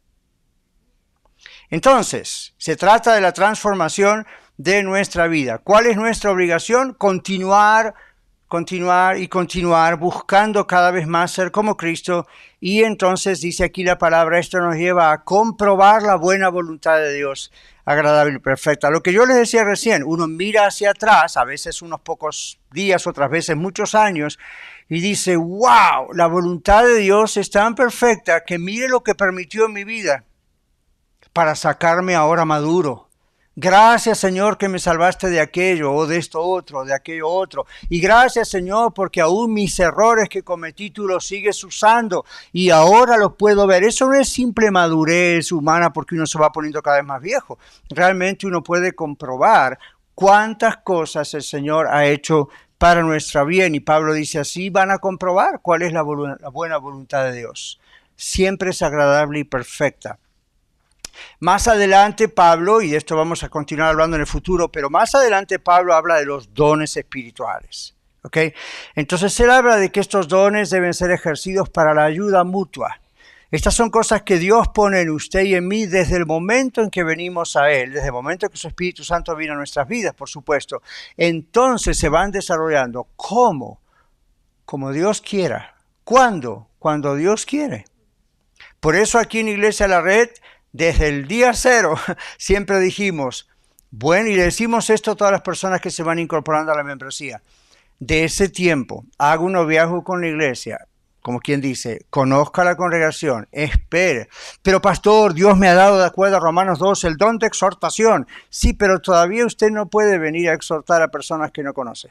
Entonces, se trata de la transformación de nuestra vida. ¿Cuál es nuestra obligación? Continuar Continuar y continuar buscando cada vez más ser como Cristo. Y entonces dice aquí la palabra, esto nos lleva a comprobar la buena voluntad de Dios, agradable y perfecta. Lo que yo les decía recién, uno mira hacia atrás, a veces unos pocos días, otras veces muchos años, y dice, wow, la voluntad de Dios es tan perfecta que mire lo que permitió en mi vida. para sacarme ahora maduro. Gracias, Señor, que me salvaste de aquello o de esto otro, de aquello otro. Y gracias, Señor, porque aún mis errores que cometí tú los sigues usando y ahora los puedo ver. Eso no es simple madurez humana porque uno se va poniendo cada vez más viejo. Realmente uno puede comprobar cuántas cosas el Señor ha hecho para nuestra bien. Y Pablo dice así, van a comprobar cuál es la, volu- la buena voluntad de Dios. Siempre es agradable y perfecta. Más adelante Pablo, y de esto vamos a continuar hablando en el futuro, pero más adelante Pablo habla de los dones espirituales. ¿Okay? Entonces él habla de que estos dones deben ser ejercidos para la ayuda mutua. Estas son cosas que Dios pone en usted y en mí desde el momento en que venimos a Él, desde el momento en que su Espíritu Santo viene a nuestras vidas, por supuesto. Entonces se van desarrollando. ¿Cómo? Como Dios quiera. ¿Cuándo? Cuando Dios quiere. Por eso aquí en Iglesia La Red, desde el día cero, siempre dijimos, bueno, y le decimos esto a todas las personas que se van incorporando a la membresía, de ese tiempo, haga un noviazgo con la iglesia, como quien dice, conozca la congregación, espere. Pero pastor, Dios me ha dado, de acuerdo a Romanos dos, el don de exhortación. Sí, pero todavía usted no puede venir a exhortar a personas que no conoce.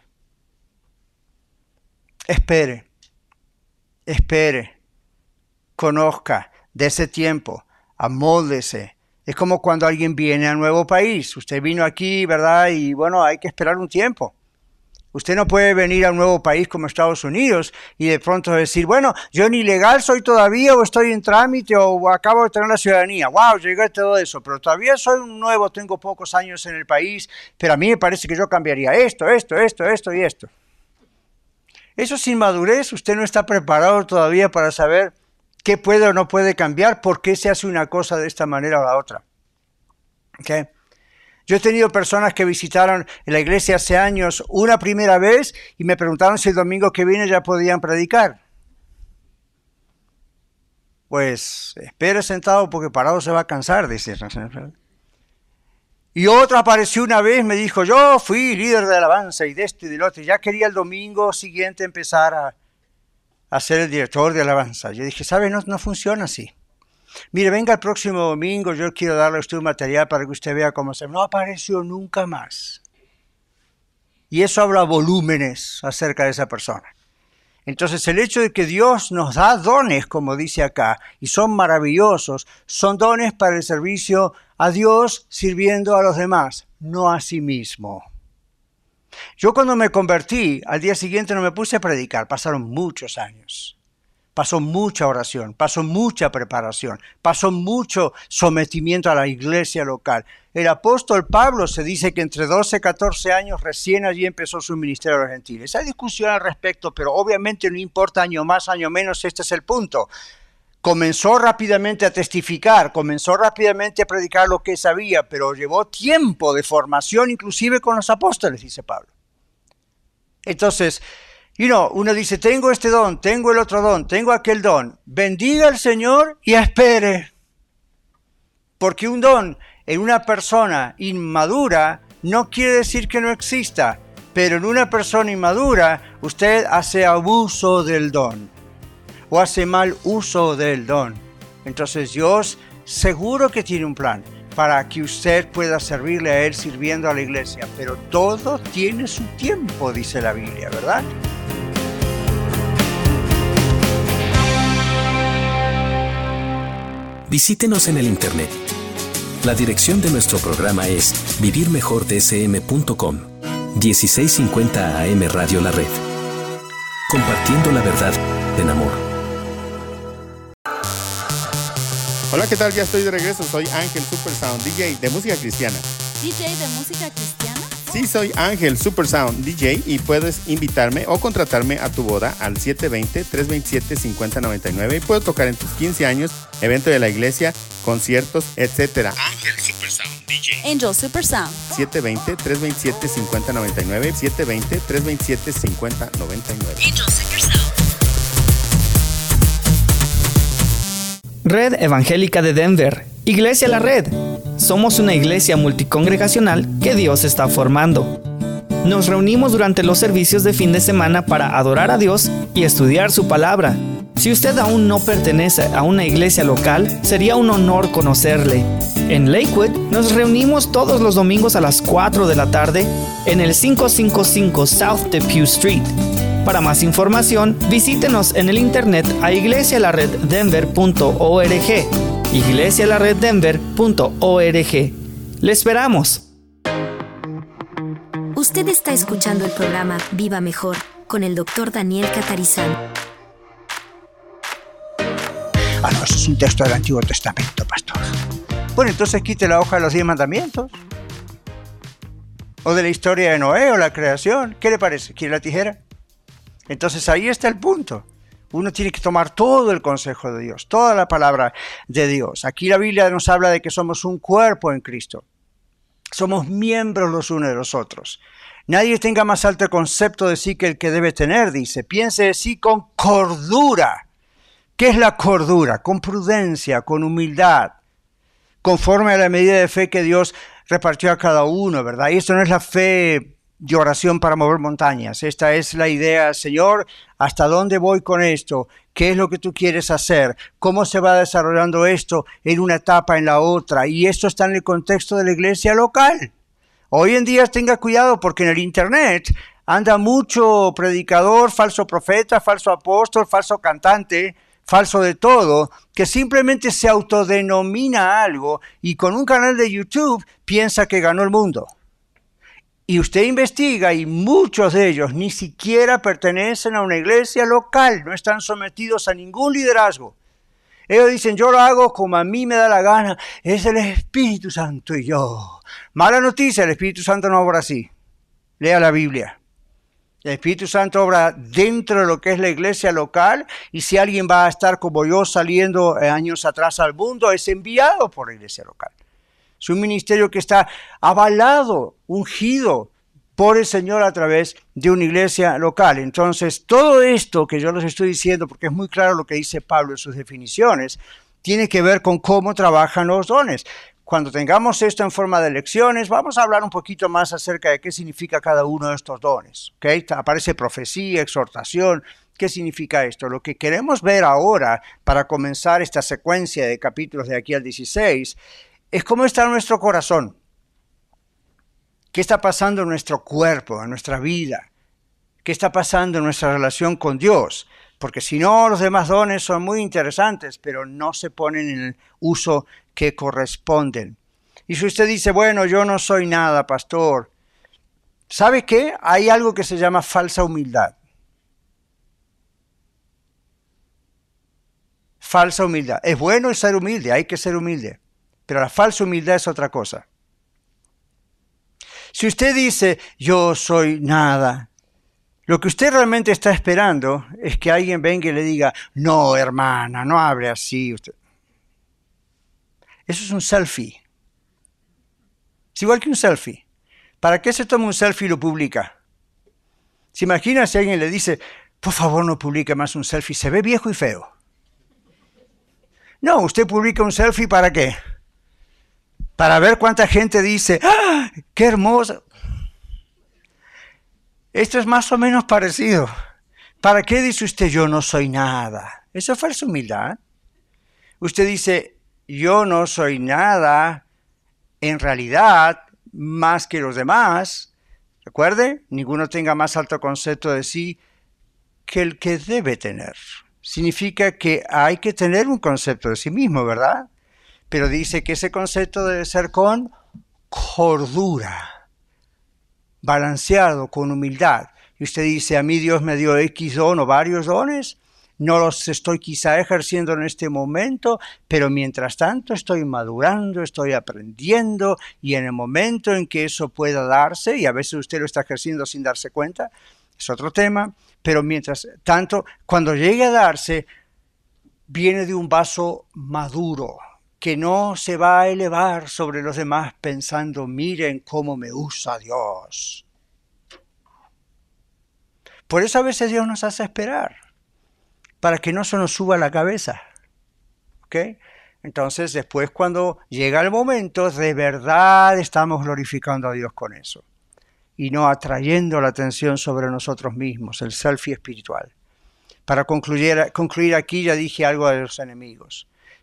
Espere, espere, conozca de ese tiempo. Amóldese. Es como cuando alguien viene a un nuevo país. Usted vino aquí, ¿verdad? Y bueno, hay que esperar un tiempo. Usted no puede venir a un nuevo país como Estados Unidos y de pronto decir, bueno, yo ni legal soy todavía o estoy en trámite o acabo de tener la ciudadanía. Wow, llegué a todo eso, pero todavía soy un nuevo, tengo pocos años en el país, pero a mí me parece que yo cambiaría esto, esto, esto, esto y esto. Eso es inmadurez. Usted no está preparado todavía para saber qué puede o no puede cambiar, por qué se hace una cosa de esta manera o la otra. ¿Okay? Yo he tenido personas que visitaron la iglesia hace años una primera vez y me preguntaron si el domingo que viene ya podían predicar. Pues espere sentado porque parado se va a cansar, dice. Y otra apareció una vez, me dijo, yo fui líder de alabanza y de este y del otro, y ya quería el domingo siguiente empezar a a ser el director de alabanza. Yo dije, ¿sabe? No, no funciona así. Mire, venga el próximo domingo, yo quiero darle a usted un material para que usted vea cómo se... No apareció nunca más. Y eso habla volúmenes acerca de esa persona. Entonces, el hecho de que Dios nos da dones, como dice acá, y son maravillosos, son dones para el servicio a Dios sirviendo a los demás, no a sí mismo. Yo cuando me convertí, al día siguiente no me puse a predicar, pasaron muchos años. Pasó mucha oración, pasó mucha preparación, pasó mucho sometimiento a la iglesia local. El apóstol Pablo se dice que entre doce y catorce años recién allí empezó su ministerio a los gentiles. Hay discusión al respecto, pero obviamente no importa año más, año menos, este es el punto. Comenzó rápidamente a testificar, comenzó rápidamente a predicar lo que sabía, pero llevó tiempo de formación, inclusive con los apóstoles, dice Pablo. Entonces, you know, uno dice, tengo este don, tengo el otro don, tengo aquel don. Bendiga al Señor y espere. Porque un don en una persona inmadura no quiere decir que no exista, pero en una persona inmadura usted hace abuso del don. O hace mal uso del don. Entonces Dios seguro que tiene un plan para que usted pueda servirle a Él sirviendo a la iglesia. Pero todo tiene su tiempo, dice la Biblia, ¿verdad? Visítenos en el internet. La dirección de nuestro programa es vivir mejor d s m punto com. dieciséis cincuenta A M Radio La Red. Compartiendo la verdad en amor. Hola, ¿qué tal? Ya estoy de regreso. Soy Ángel Supersound, D J de música cristiana. ¿D J de música cristiana? Sí, soy Ángel Supersound, D J, y puedes invitarme o contratarme a tu boda al siete dos cero, tres dos siete, cinco cero nueve nueve y puedo tocar en tus quince años, evento de la iglesia, conciertos, etcétera. Ángel Supersound, D J. Angel Supersound. siete dos cero, tres dos siete, cinco cero nueve nueve, siete dos cero, tres dos siete, cinco cero nueve nueve. Angel Supersound. Red Evangélica de Denver, Iglesia La Red. Somos una iglesia multicongregacional que Dios está formando. Nos reunimos durante los servicios de fin de semana para adorar a Dios y estudiar su palabra. Si usted aún no pertenece a una iglesia local, sería un honor conocerle. En Lakewood nos reunimos todos los domingos a las cuatro de la tarde en el quinientos cincuenta y cinco South Depew Street. Para más información, visítenos en el internet a iglesia la red denver punto org, iglesia la red denver punto org. ¡Le esperamos! Usted está escuchando el programa Viva Mejor con el doctor Daniel Catarizán. Ah, no, eso es un texto del Antiguo Testamento, pastor. Bueno, entonces quite la hoja de los diez mandamientos. O de la historia de Noé o la creación. ¿Qué le parece? ¿Quiere la tijera? Entonces ahí está el punto. Uno tiene que tomar todo el consejo de Dios, toda la palabra de Dios. Aquí la Biblia nos habla de que somos un cuerpo en Cristo. Somos miembros los unos de los otros. Nadie tenga más alto concepto de sí que el que debe tener, dice. Piense de sí con cordura. ¿Qué es la cordura? Con prudencia, con humildad, conforme a la medida de fe que Dios repartió a cada uno, ¿verdad? Y esto no es la fe de oración para mover montañas. Esta es la idea, Señor, ¿hasta dónde voy con esto? ¿Qué es lo que tú quieres hacer? ¿Cómo se va desarrollando esto en una etapa, en la otra? Y esto está en el contexto de la iglesia local. Hoy en día tenga cuidado porque en el internet anda mucho predicador, falso profeta, falso apóstol, falso cantante, falso de todo, que simplemente se autodenomina algo y con un canal de YouTube piensa que ganó el mundo. Y usted investiga y muchos de ellos ni siquiera pertenecen a una iglesia local, no están sometidos a ningún liderazgo. Ellos dicen, yo lo hago como a mí me da la gana, es el Espíritu Santo y yo. Mala noticia, el Espíritu Santo no obra así. Lea la Biblia. El Espíritu Santo obra dentro de lo que es la iglesia local y si alguien va a estar como yo saliendo años atrás al mundo, es enviado por la iglesia local. Es un ministerio que está avalado, ungido por el Señor a través de una iglesia local. Entonces, todo esto que yo les estoy diciendo, porque es muy claro lo que dice Pablo en sus definiciones, tiene que ver con cómo trabajan los dones. Cuando tengamos esto en forma de lecciones, vamos a hablar un poquito más acerca de qué significa cada uno de estos dones. ¿Okay? Aparece profecía, exhortación. ¿Qué significa esto? Lo que queremos ver ahora, para comenzar esta secuencia de capítulos de aquí al dieciséis, es cómo está nuestro corazón. ¿Qué está pasando en nuestro cuerpo, en nuestra vida? ¿Qué está pasando en nuestra relación con Dios? Porque si no, los demás dones son muy interesantes, pero no se ponen en el uso que corresponden. Y si usted dice, bueno, yo no soy nada, pastor, ¿sabe qué? Hay algo que se llama falsa humildad. Falsa humildad. Es bueno ser humilde, hay que ser humilde, pero la falsa humildad es otra cosa. Si usted dice, yo soy nada, lo que usted realmente está esperando es que alguien venga y le diga, no, hermana, no hable así. Usted... Eso es un selfie. Es igual que un selfie. ¿Para qué se toma un selfie y lo publica? ¿Se imagina si alguien le dice, por favor no publique más un selfie, se ve viejo y feo? No, usted publica un selfie ¿para qué? Para ver cuánta gente dice, ¡ah, qué hermoso! Esto es más o menos parecido. ¿Para qué dice usted, yo no soy nada? Eso es falsa humildad. Usted dice, yo no soy nada, en realidad, más que los demás. Recuerde, ninguno tenga más alto concepto de sí que el que debe tener. Significa que hay que tener un concepto de sí mismo, ¿verdad? Pero dice que ese concepto debe ser con cordura, balanceado, con humildad. Y usted dice, a mí Dios me dio X don o varios dones, no los estoy quizá ejerciendo en este momento, pero mientras tanto estoy madurando, estoy aprendiendo, y en el momento en que eso pueda darse, y a veces usted lo está ejerciendo sin darse cuenta, es otro tema, pero mientras tanto, cuando llegue a darse, viene de un vaso maduro, que no se va a elevar sobre los demás pensando, miren cómo me usa Dios. Por eso a veces Dios nos hace esperar, para que no se nos suba la cabeza. ¿Ok? Entonces después cuando llega el momento, de verdad estamos glorificando a Dios con eso. Y no atrayendo la atención sobre nosotros mismos, el selfie espiritual. Para concluir, concluir aquí ya dije algo de los enemigos.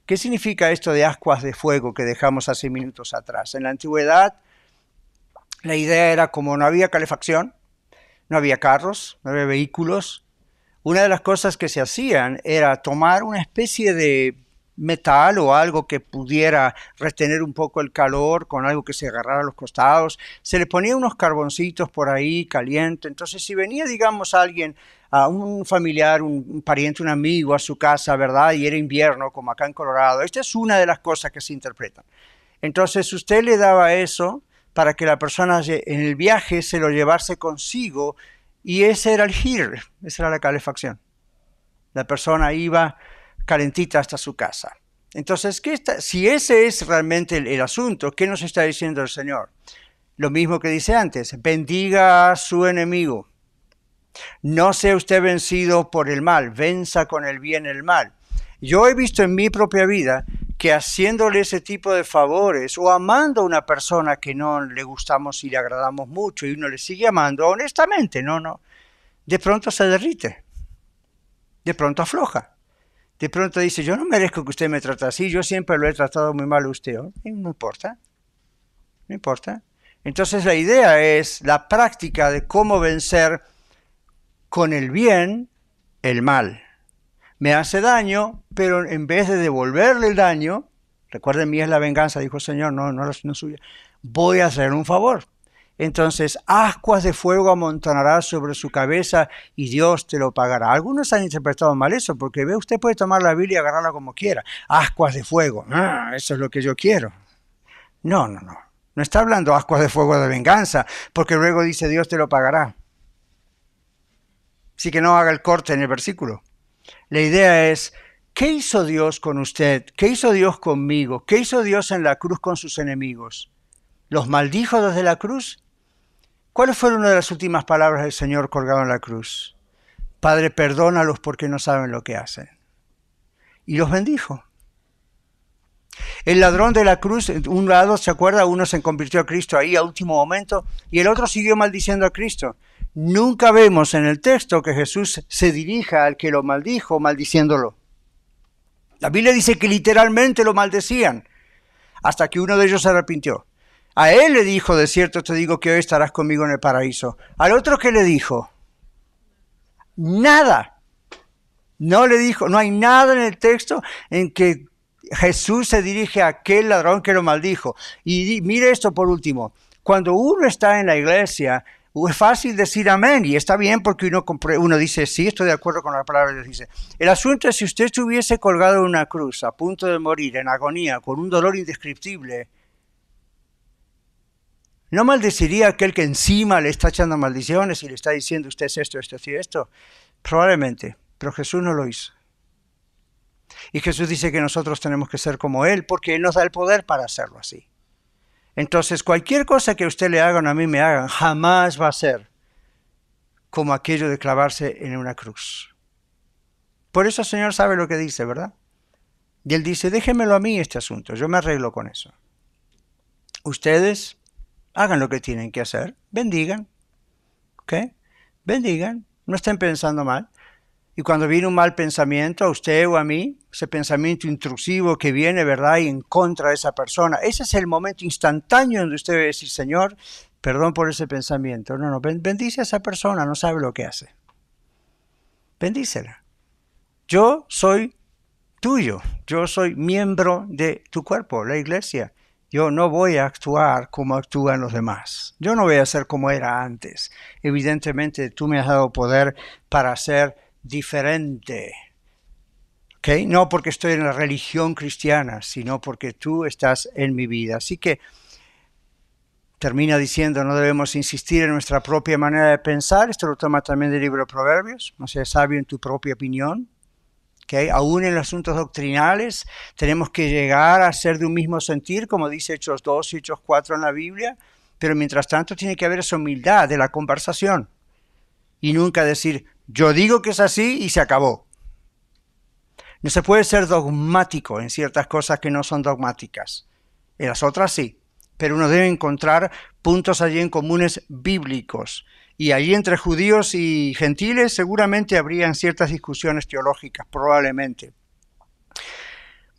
¿Qué significa esto de ascuas de fuego que dejamos hace minutos atrás? En la antigüedad, la idea era como no había calefacción, no había carros, no había vehículos. Una de las cosas que se hacían era tomar una especie de metal o algo que pudiera retener un poco el calor con algo que se agarrara a los costados. Se le ponía unos carboncitos por ahí caliente. Entonces, si venía, digamos, alguien, a un familiar, un, un pariente, un amigo a su casa, ¿verdad? Y era invierno, como acá en Colorado. Esta es una de las cosas que se interpretan. Entonces, usted le daba eso para que la persona en el viaje se lo llevase consigo, y ese era el heater, esa era la calefacción. La persona iba calentita hasta su casa. Entonces, ¿qué está? Si ese es realmente el, el asunto, ¿qué nos está diciendo el Señor? Lo mismo que dice antes, bendiga a su enemigo. No sea usted vencido por el mal, venza con el bien el mal. Yo he visto en mi propia vida que haciéndole ese tipo de favores o amando a una persona que no le gustamos y le agradamos mucho y uno le sigue amando honestamente, no, no, de pronto se derrite, de pronto afloja, de pronto dice, yo no merezco que usted me trate así, yo siempre lo he tratado muy mal a usted, ¿no? No importa, no importa. Entonces la idea es la práctica de cómo vencer con el bien el mal. Me hace daño, pero en vez de devolverle el daño, recuerden, mía es la venganza, dijo el Señor, no, no, no suya, voy a hacer un favor. Entonces, ascuas de fuego amontonarás sobre su cabeza y Dios te lo pagará. Algunos han interpretado mal eso, porque ve, usted puede tomar la Biblia y agarrarla como quiera. Ascuas de fuego, ah, eso es lo que yo quiero. No, no, no. No está hablando ascuas de fuego de venganza, porque luego dice Dios te lo pagará. Así que no haga el corte en el versículo. La idea es, ¿qué hizo Dios con usted? ¿Qué hizo Dios conmigo? ¿Qué hizo Dios en la cruz con sus enemigos? ¿Los maldijo desde la cruz? ¿Cuáles fueron una de las últimas palabras del Señor colgado en la cruz? Padre, perdónalos porque no saben lo que hacen. Y los bendijo. El ladrón de la cruz, un lado, ¿se acuerda? Uno se convirtió a Cristo ahí a último momento y el otro siguió maldiciendo a Cristo. Nunca vemos en el texto que Jesús se dirija al que lo maldijo maldiciéndolo. La Biblia dice que literalmente lo maldecían hasta que uno de ellos se arrepintió. A él le dijo, de cierto te digo que hoy estarás conmigo en el paraíso. Al otro, ¿qué le dijo? Nada. No le dijo, no hay nada en el texto en que Jesús se dirige a aquel ladrón que lo maldijo. Y mire esto por último, cuando uno está en la iglesia, es fácil decir amén, y está bien porque uno, uno dice, sí, estoy de acuerdo con la palabra de Dios. Dice, el asunto es si usted estuviese colgado en una cruz, a punto de morir, en agonía, con un dolor indescriptible, ¿no maldeciría a aquel que encima le está echando maldiciones y le está diciendo usted es esto, esto y esto? Probablemente, pero Jesús no lo hizo. Y Jesús dice que nosotros tenemos que ser como Él porque Él nos da el poder para hacerlo así. Entonces, cualquier cosa que usted le hagan o a mí me hagan, jamás va a ser como aquello de clavarse en una cruz. Por eso el Señor sabe lo que dice, ¿verdad? Y Él dice, déjenmelo a mí este asunto, yo me arreglo con eso. Ustedes hagan lo que tienen que hacer, bendigan, ¿ok? Bendigan, no estén pensando mal. Y cuando viene un mal pensamiento a usted o a mí, ese pensamiento intrusivo que viene, ¿verdad?, y en contra de esa persona, ese es el momento instantáneo donde usted debe decir, Señor, perdón por ese pensamiento. No, no, bendice a esa persona, no sabe lo que hace. Bendícela. Yo soy tuyo, yo soy miembro de tu cuerpo, la iglesia. Yo no voy a actuar como actúan los demás. Yo no voy a ser como era antes. Evidentemente, tú me has dado poder para ser diferente. ¿Okay? No porque estoy en la religión cristiana, sino porque tú estás en mi vida. Así que termina diciendo, no debemos insistir en nuestra propia manera de pensar. Esto lo toma también del libro de Proverbios. No seas sabio en tu propia opinión. Okay. Aún en los asuntos doctrinales tenemos que llegar a ser de un mismo sentir, como dice Hechos dos y Hechos cuatro en la Biblia, pero mientras tanto tiene que haber esa humildad de la conversación y nunca decir, yo digo que es así y se acabó. No se puede ser dogmático en ciertas cosas que no son dogmáticas, en las otras sí, pero uno debe encontrar puntos allí en comunes bíblicos. Y allí entre judíos y gentiles seguramente habrían ciertas discusiones teológicas, probablemente.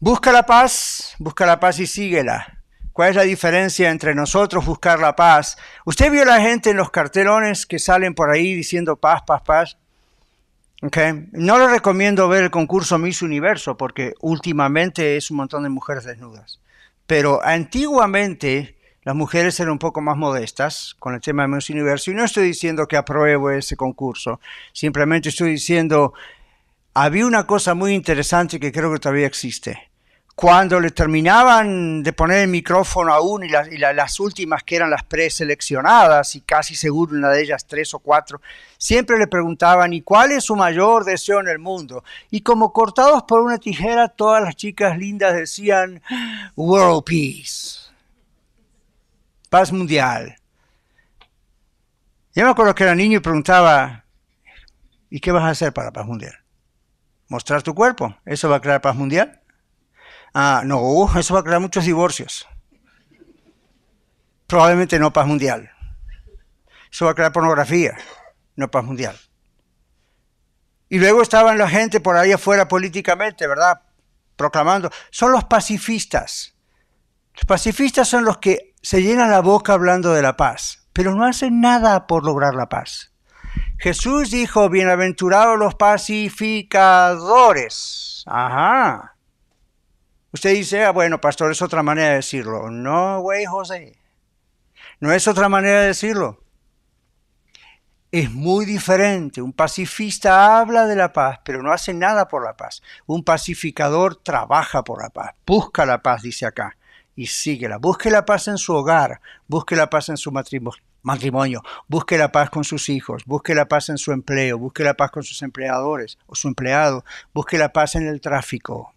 Busca la paz, busca la paz y síguela. ¿Cuál es la diferencia entre nosotros buscar la paz? ¿Usted vio a la gente en los cartelones que salen por ahí diciendo paz, paz, paz? Okay. No le recomiendo ver el concurso Miss Universo porque últimamente es un montón de mujeres desnudas. Pero antiguamente las mujeres eran un poco más modestas con el tema de Miss Universo. Y no estoy diciendo que apruebo ese concurso. Simplemente estoy diciendo, había una cosa muy interesante que creo que todavía existe. Cuando le terminaban de poner el micrófono a uno y, la, y la, las últimas que eran las preseleccionadas y casi seguro una de ellas tres o cuatro, siempre le preguntaban, ¿y cuál es su mayor deseo en el mundo? Y como cortados por una tijera, todas las chicas lindas decían, World Peace, paz mundial. Yo me acuerdo que era niño y preguntaba, ¿y qué vas a hacer para la paz mundial? ¿Mostrar tu cuerpo? ¿Eso va a crear paz mundial? Ah, no, eso va a crear muchos divorcios. Probablemente no paz mundial. Eso va a crear pornografía, no paz mundial. Y luego estaban la gente por ahí afuera políticamente, ¿verdad? Proclamando. Son los pacifistas. Los pacifistas son los que se llenan la boca hablando de la paz, pero no hacen nada por lograr la paz. Jesús dijo, bienaventurados los pacificadores. Ajá. Usted dice, ah, bueno, pastor, es otra manera de decirlo. No, güey, José. No es otra manera de decirlo. Es muy diferente. Un pacifista habla de la paz, pero no hace nada por la paz. Un pacificador trabaja por la paz. Busca la paz, dice acá, y síguela. Busque la paz en su hogar. Busque la paz en su matrimonio. Busque la paz con sus hijos. Busque la paz en su empleo. Busque la paz con sus empleadores o su empleado. Busque la paz en el tráfico.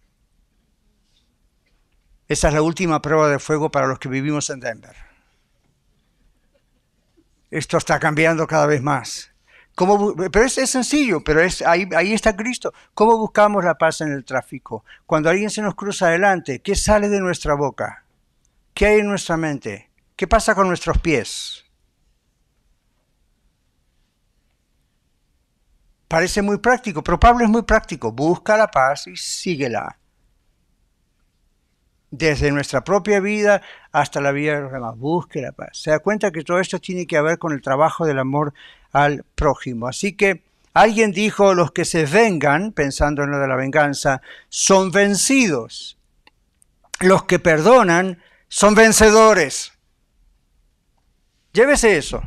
Esa es la última prueba de fuego para los que vivimos en Denver. Esto está cambiando cada vez más. ¿Cómo, pero es, es sencillo, pero es, ahí, ahí está Cristo. ¿Cómo buscamos la paz en el tráfico? Cuando alguien se nos cruza adelante, ¿qué sale de nuestra boca? ¿Qué hay en nuestra mente? ¿Qué pasa con nuestros pies? Parece muy práctico, pero Pablo es muy práctico. Busca la paz y síguela. Desde nuestra propia vida hasta la vida de los demás. Busque la paz. Se da cuenta que todo esto tiene que ver con el trabajo del amor al prójimo. Así que alguien dijo, los que se vengan, pensando en lo de la venganza, son vencidos. Los que perdonan son vencedores. Llévese eso.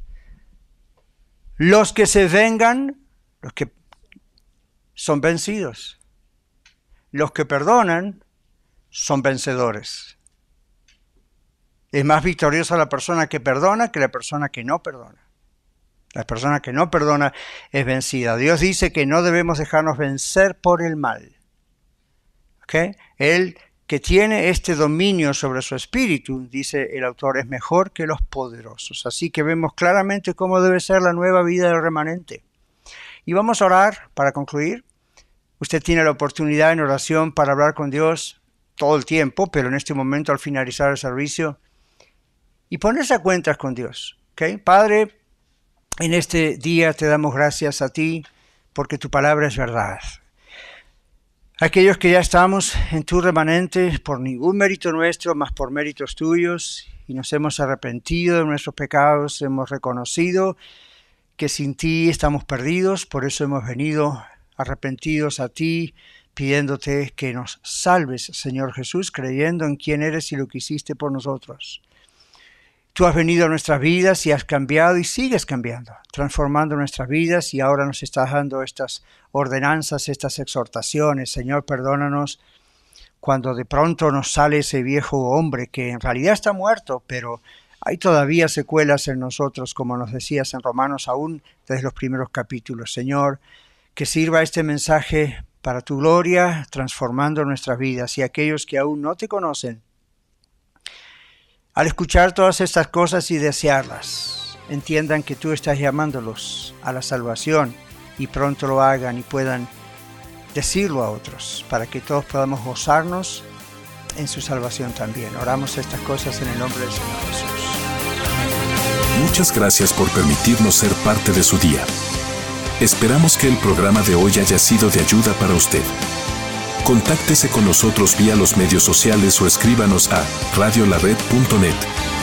Los que se vengan, los que son vencidos. Los que perdonan son vencedores. Es más victoriosa la persona que perdona que la persona que no perdona. La persona que no perdona es vencida. Dios dice que no debemos dejarnos vencer por el mal. ¿Okay? El que tiene este dominio sobre su espíritu, dice el autor, es mejor que los poderosos. Así que vemos claramente cómo debe ser la nueva vida del remanente. Y vamos a orar para concluir. Usted tiene la oportunidad en oración para hablar con Dios todo el tiempo, pero en este momento al finalizar el servicio, y ponerse a cuentas con Dios. ¿Okay? Padre, en este día te damos gracias a ti porque tu palabra es verdad. Aquellos que ya estamos en tu remanente por ningún mérito nuestro, más por méritos tuyos, y nos hemos arrepentido de nuestros pecados, hemos reconocido que sin ti estamos perdidos, por eso hemos venido arrepentidos a ti, pidiéndote que nos salves, Señor Jesús, creyendo en quién eres y lo que hiciste por nosotros. Tú has venido a nuestras vidas y has cambiado y sigues cambiando, transformando nuestras vidas, y ahora nos estás dando estas ordenanzas, estas exhortaciones. Señor, perdónanos cuando de pronto nos sale ese viejo hombre que en realidad está muerto, pero hay todavía secuelas en nosotros, como nos decías en Romanos, aún desde los primeros capítulos. Señor, que sirva este mensaje para tu gloria, transformando nuestras vidas, y aquellos que aún no te conocen, al escuchar todas estas cosas y desearlas, entiendan que tú estás llamándolos a la salvación y pronto lo hagan y puedan decirlo a otros, para que todos podamos gozarnos en su salvación también. Oramos estas cosas en el nombre del Señor Jesús. Muchas gracias por permitirnos ser parte de su día. Esperamos que el programa de hoy haya sido de ayuda para usted. Contáctese con nosotros vía los medios sociales o escríbanos a radio la red punto net.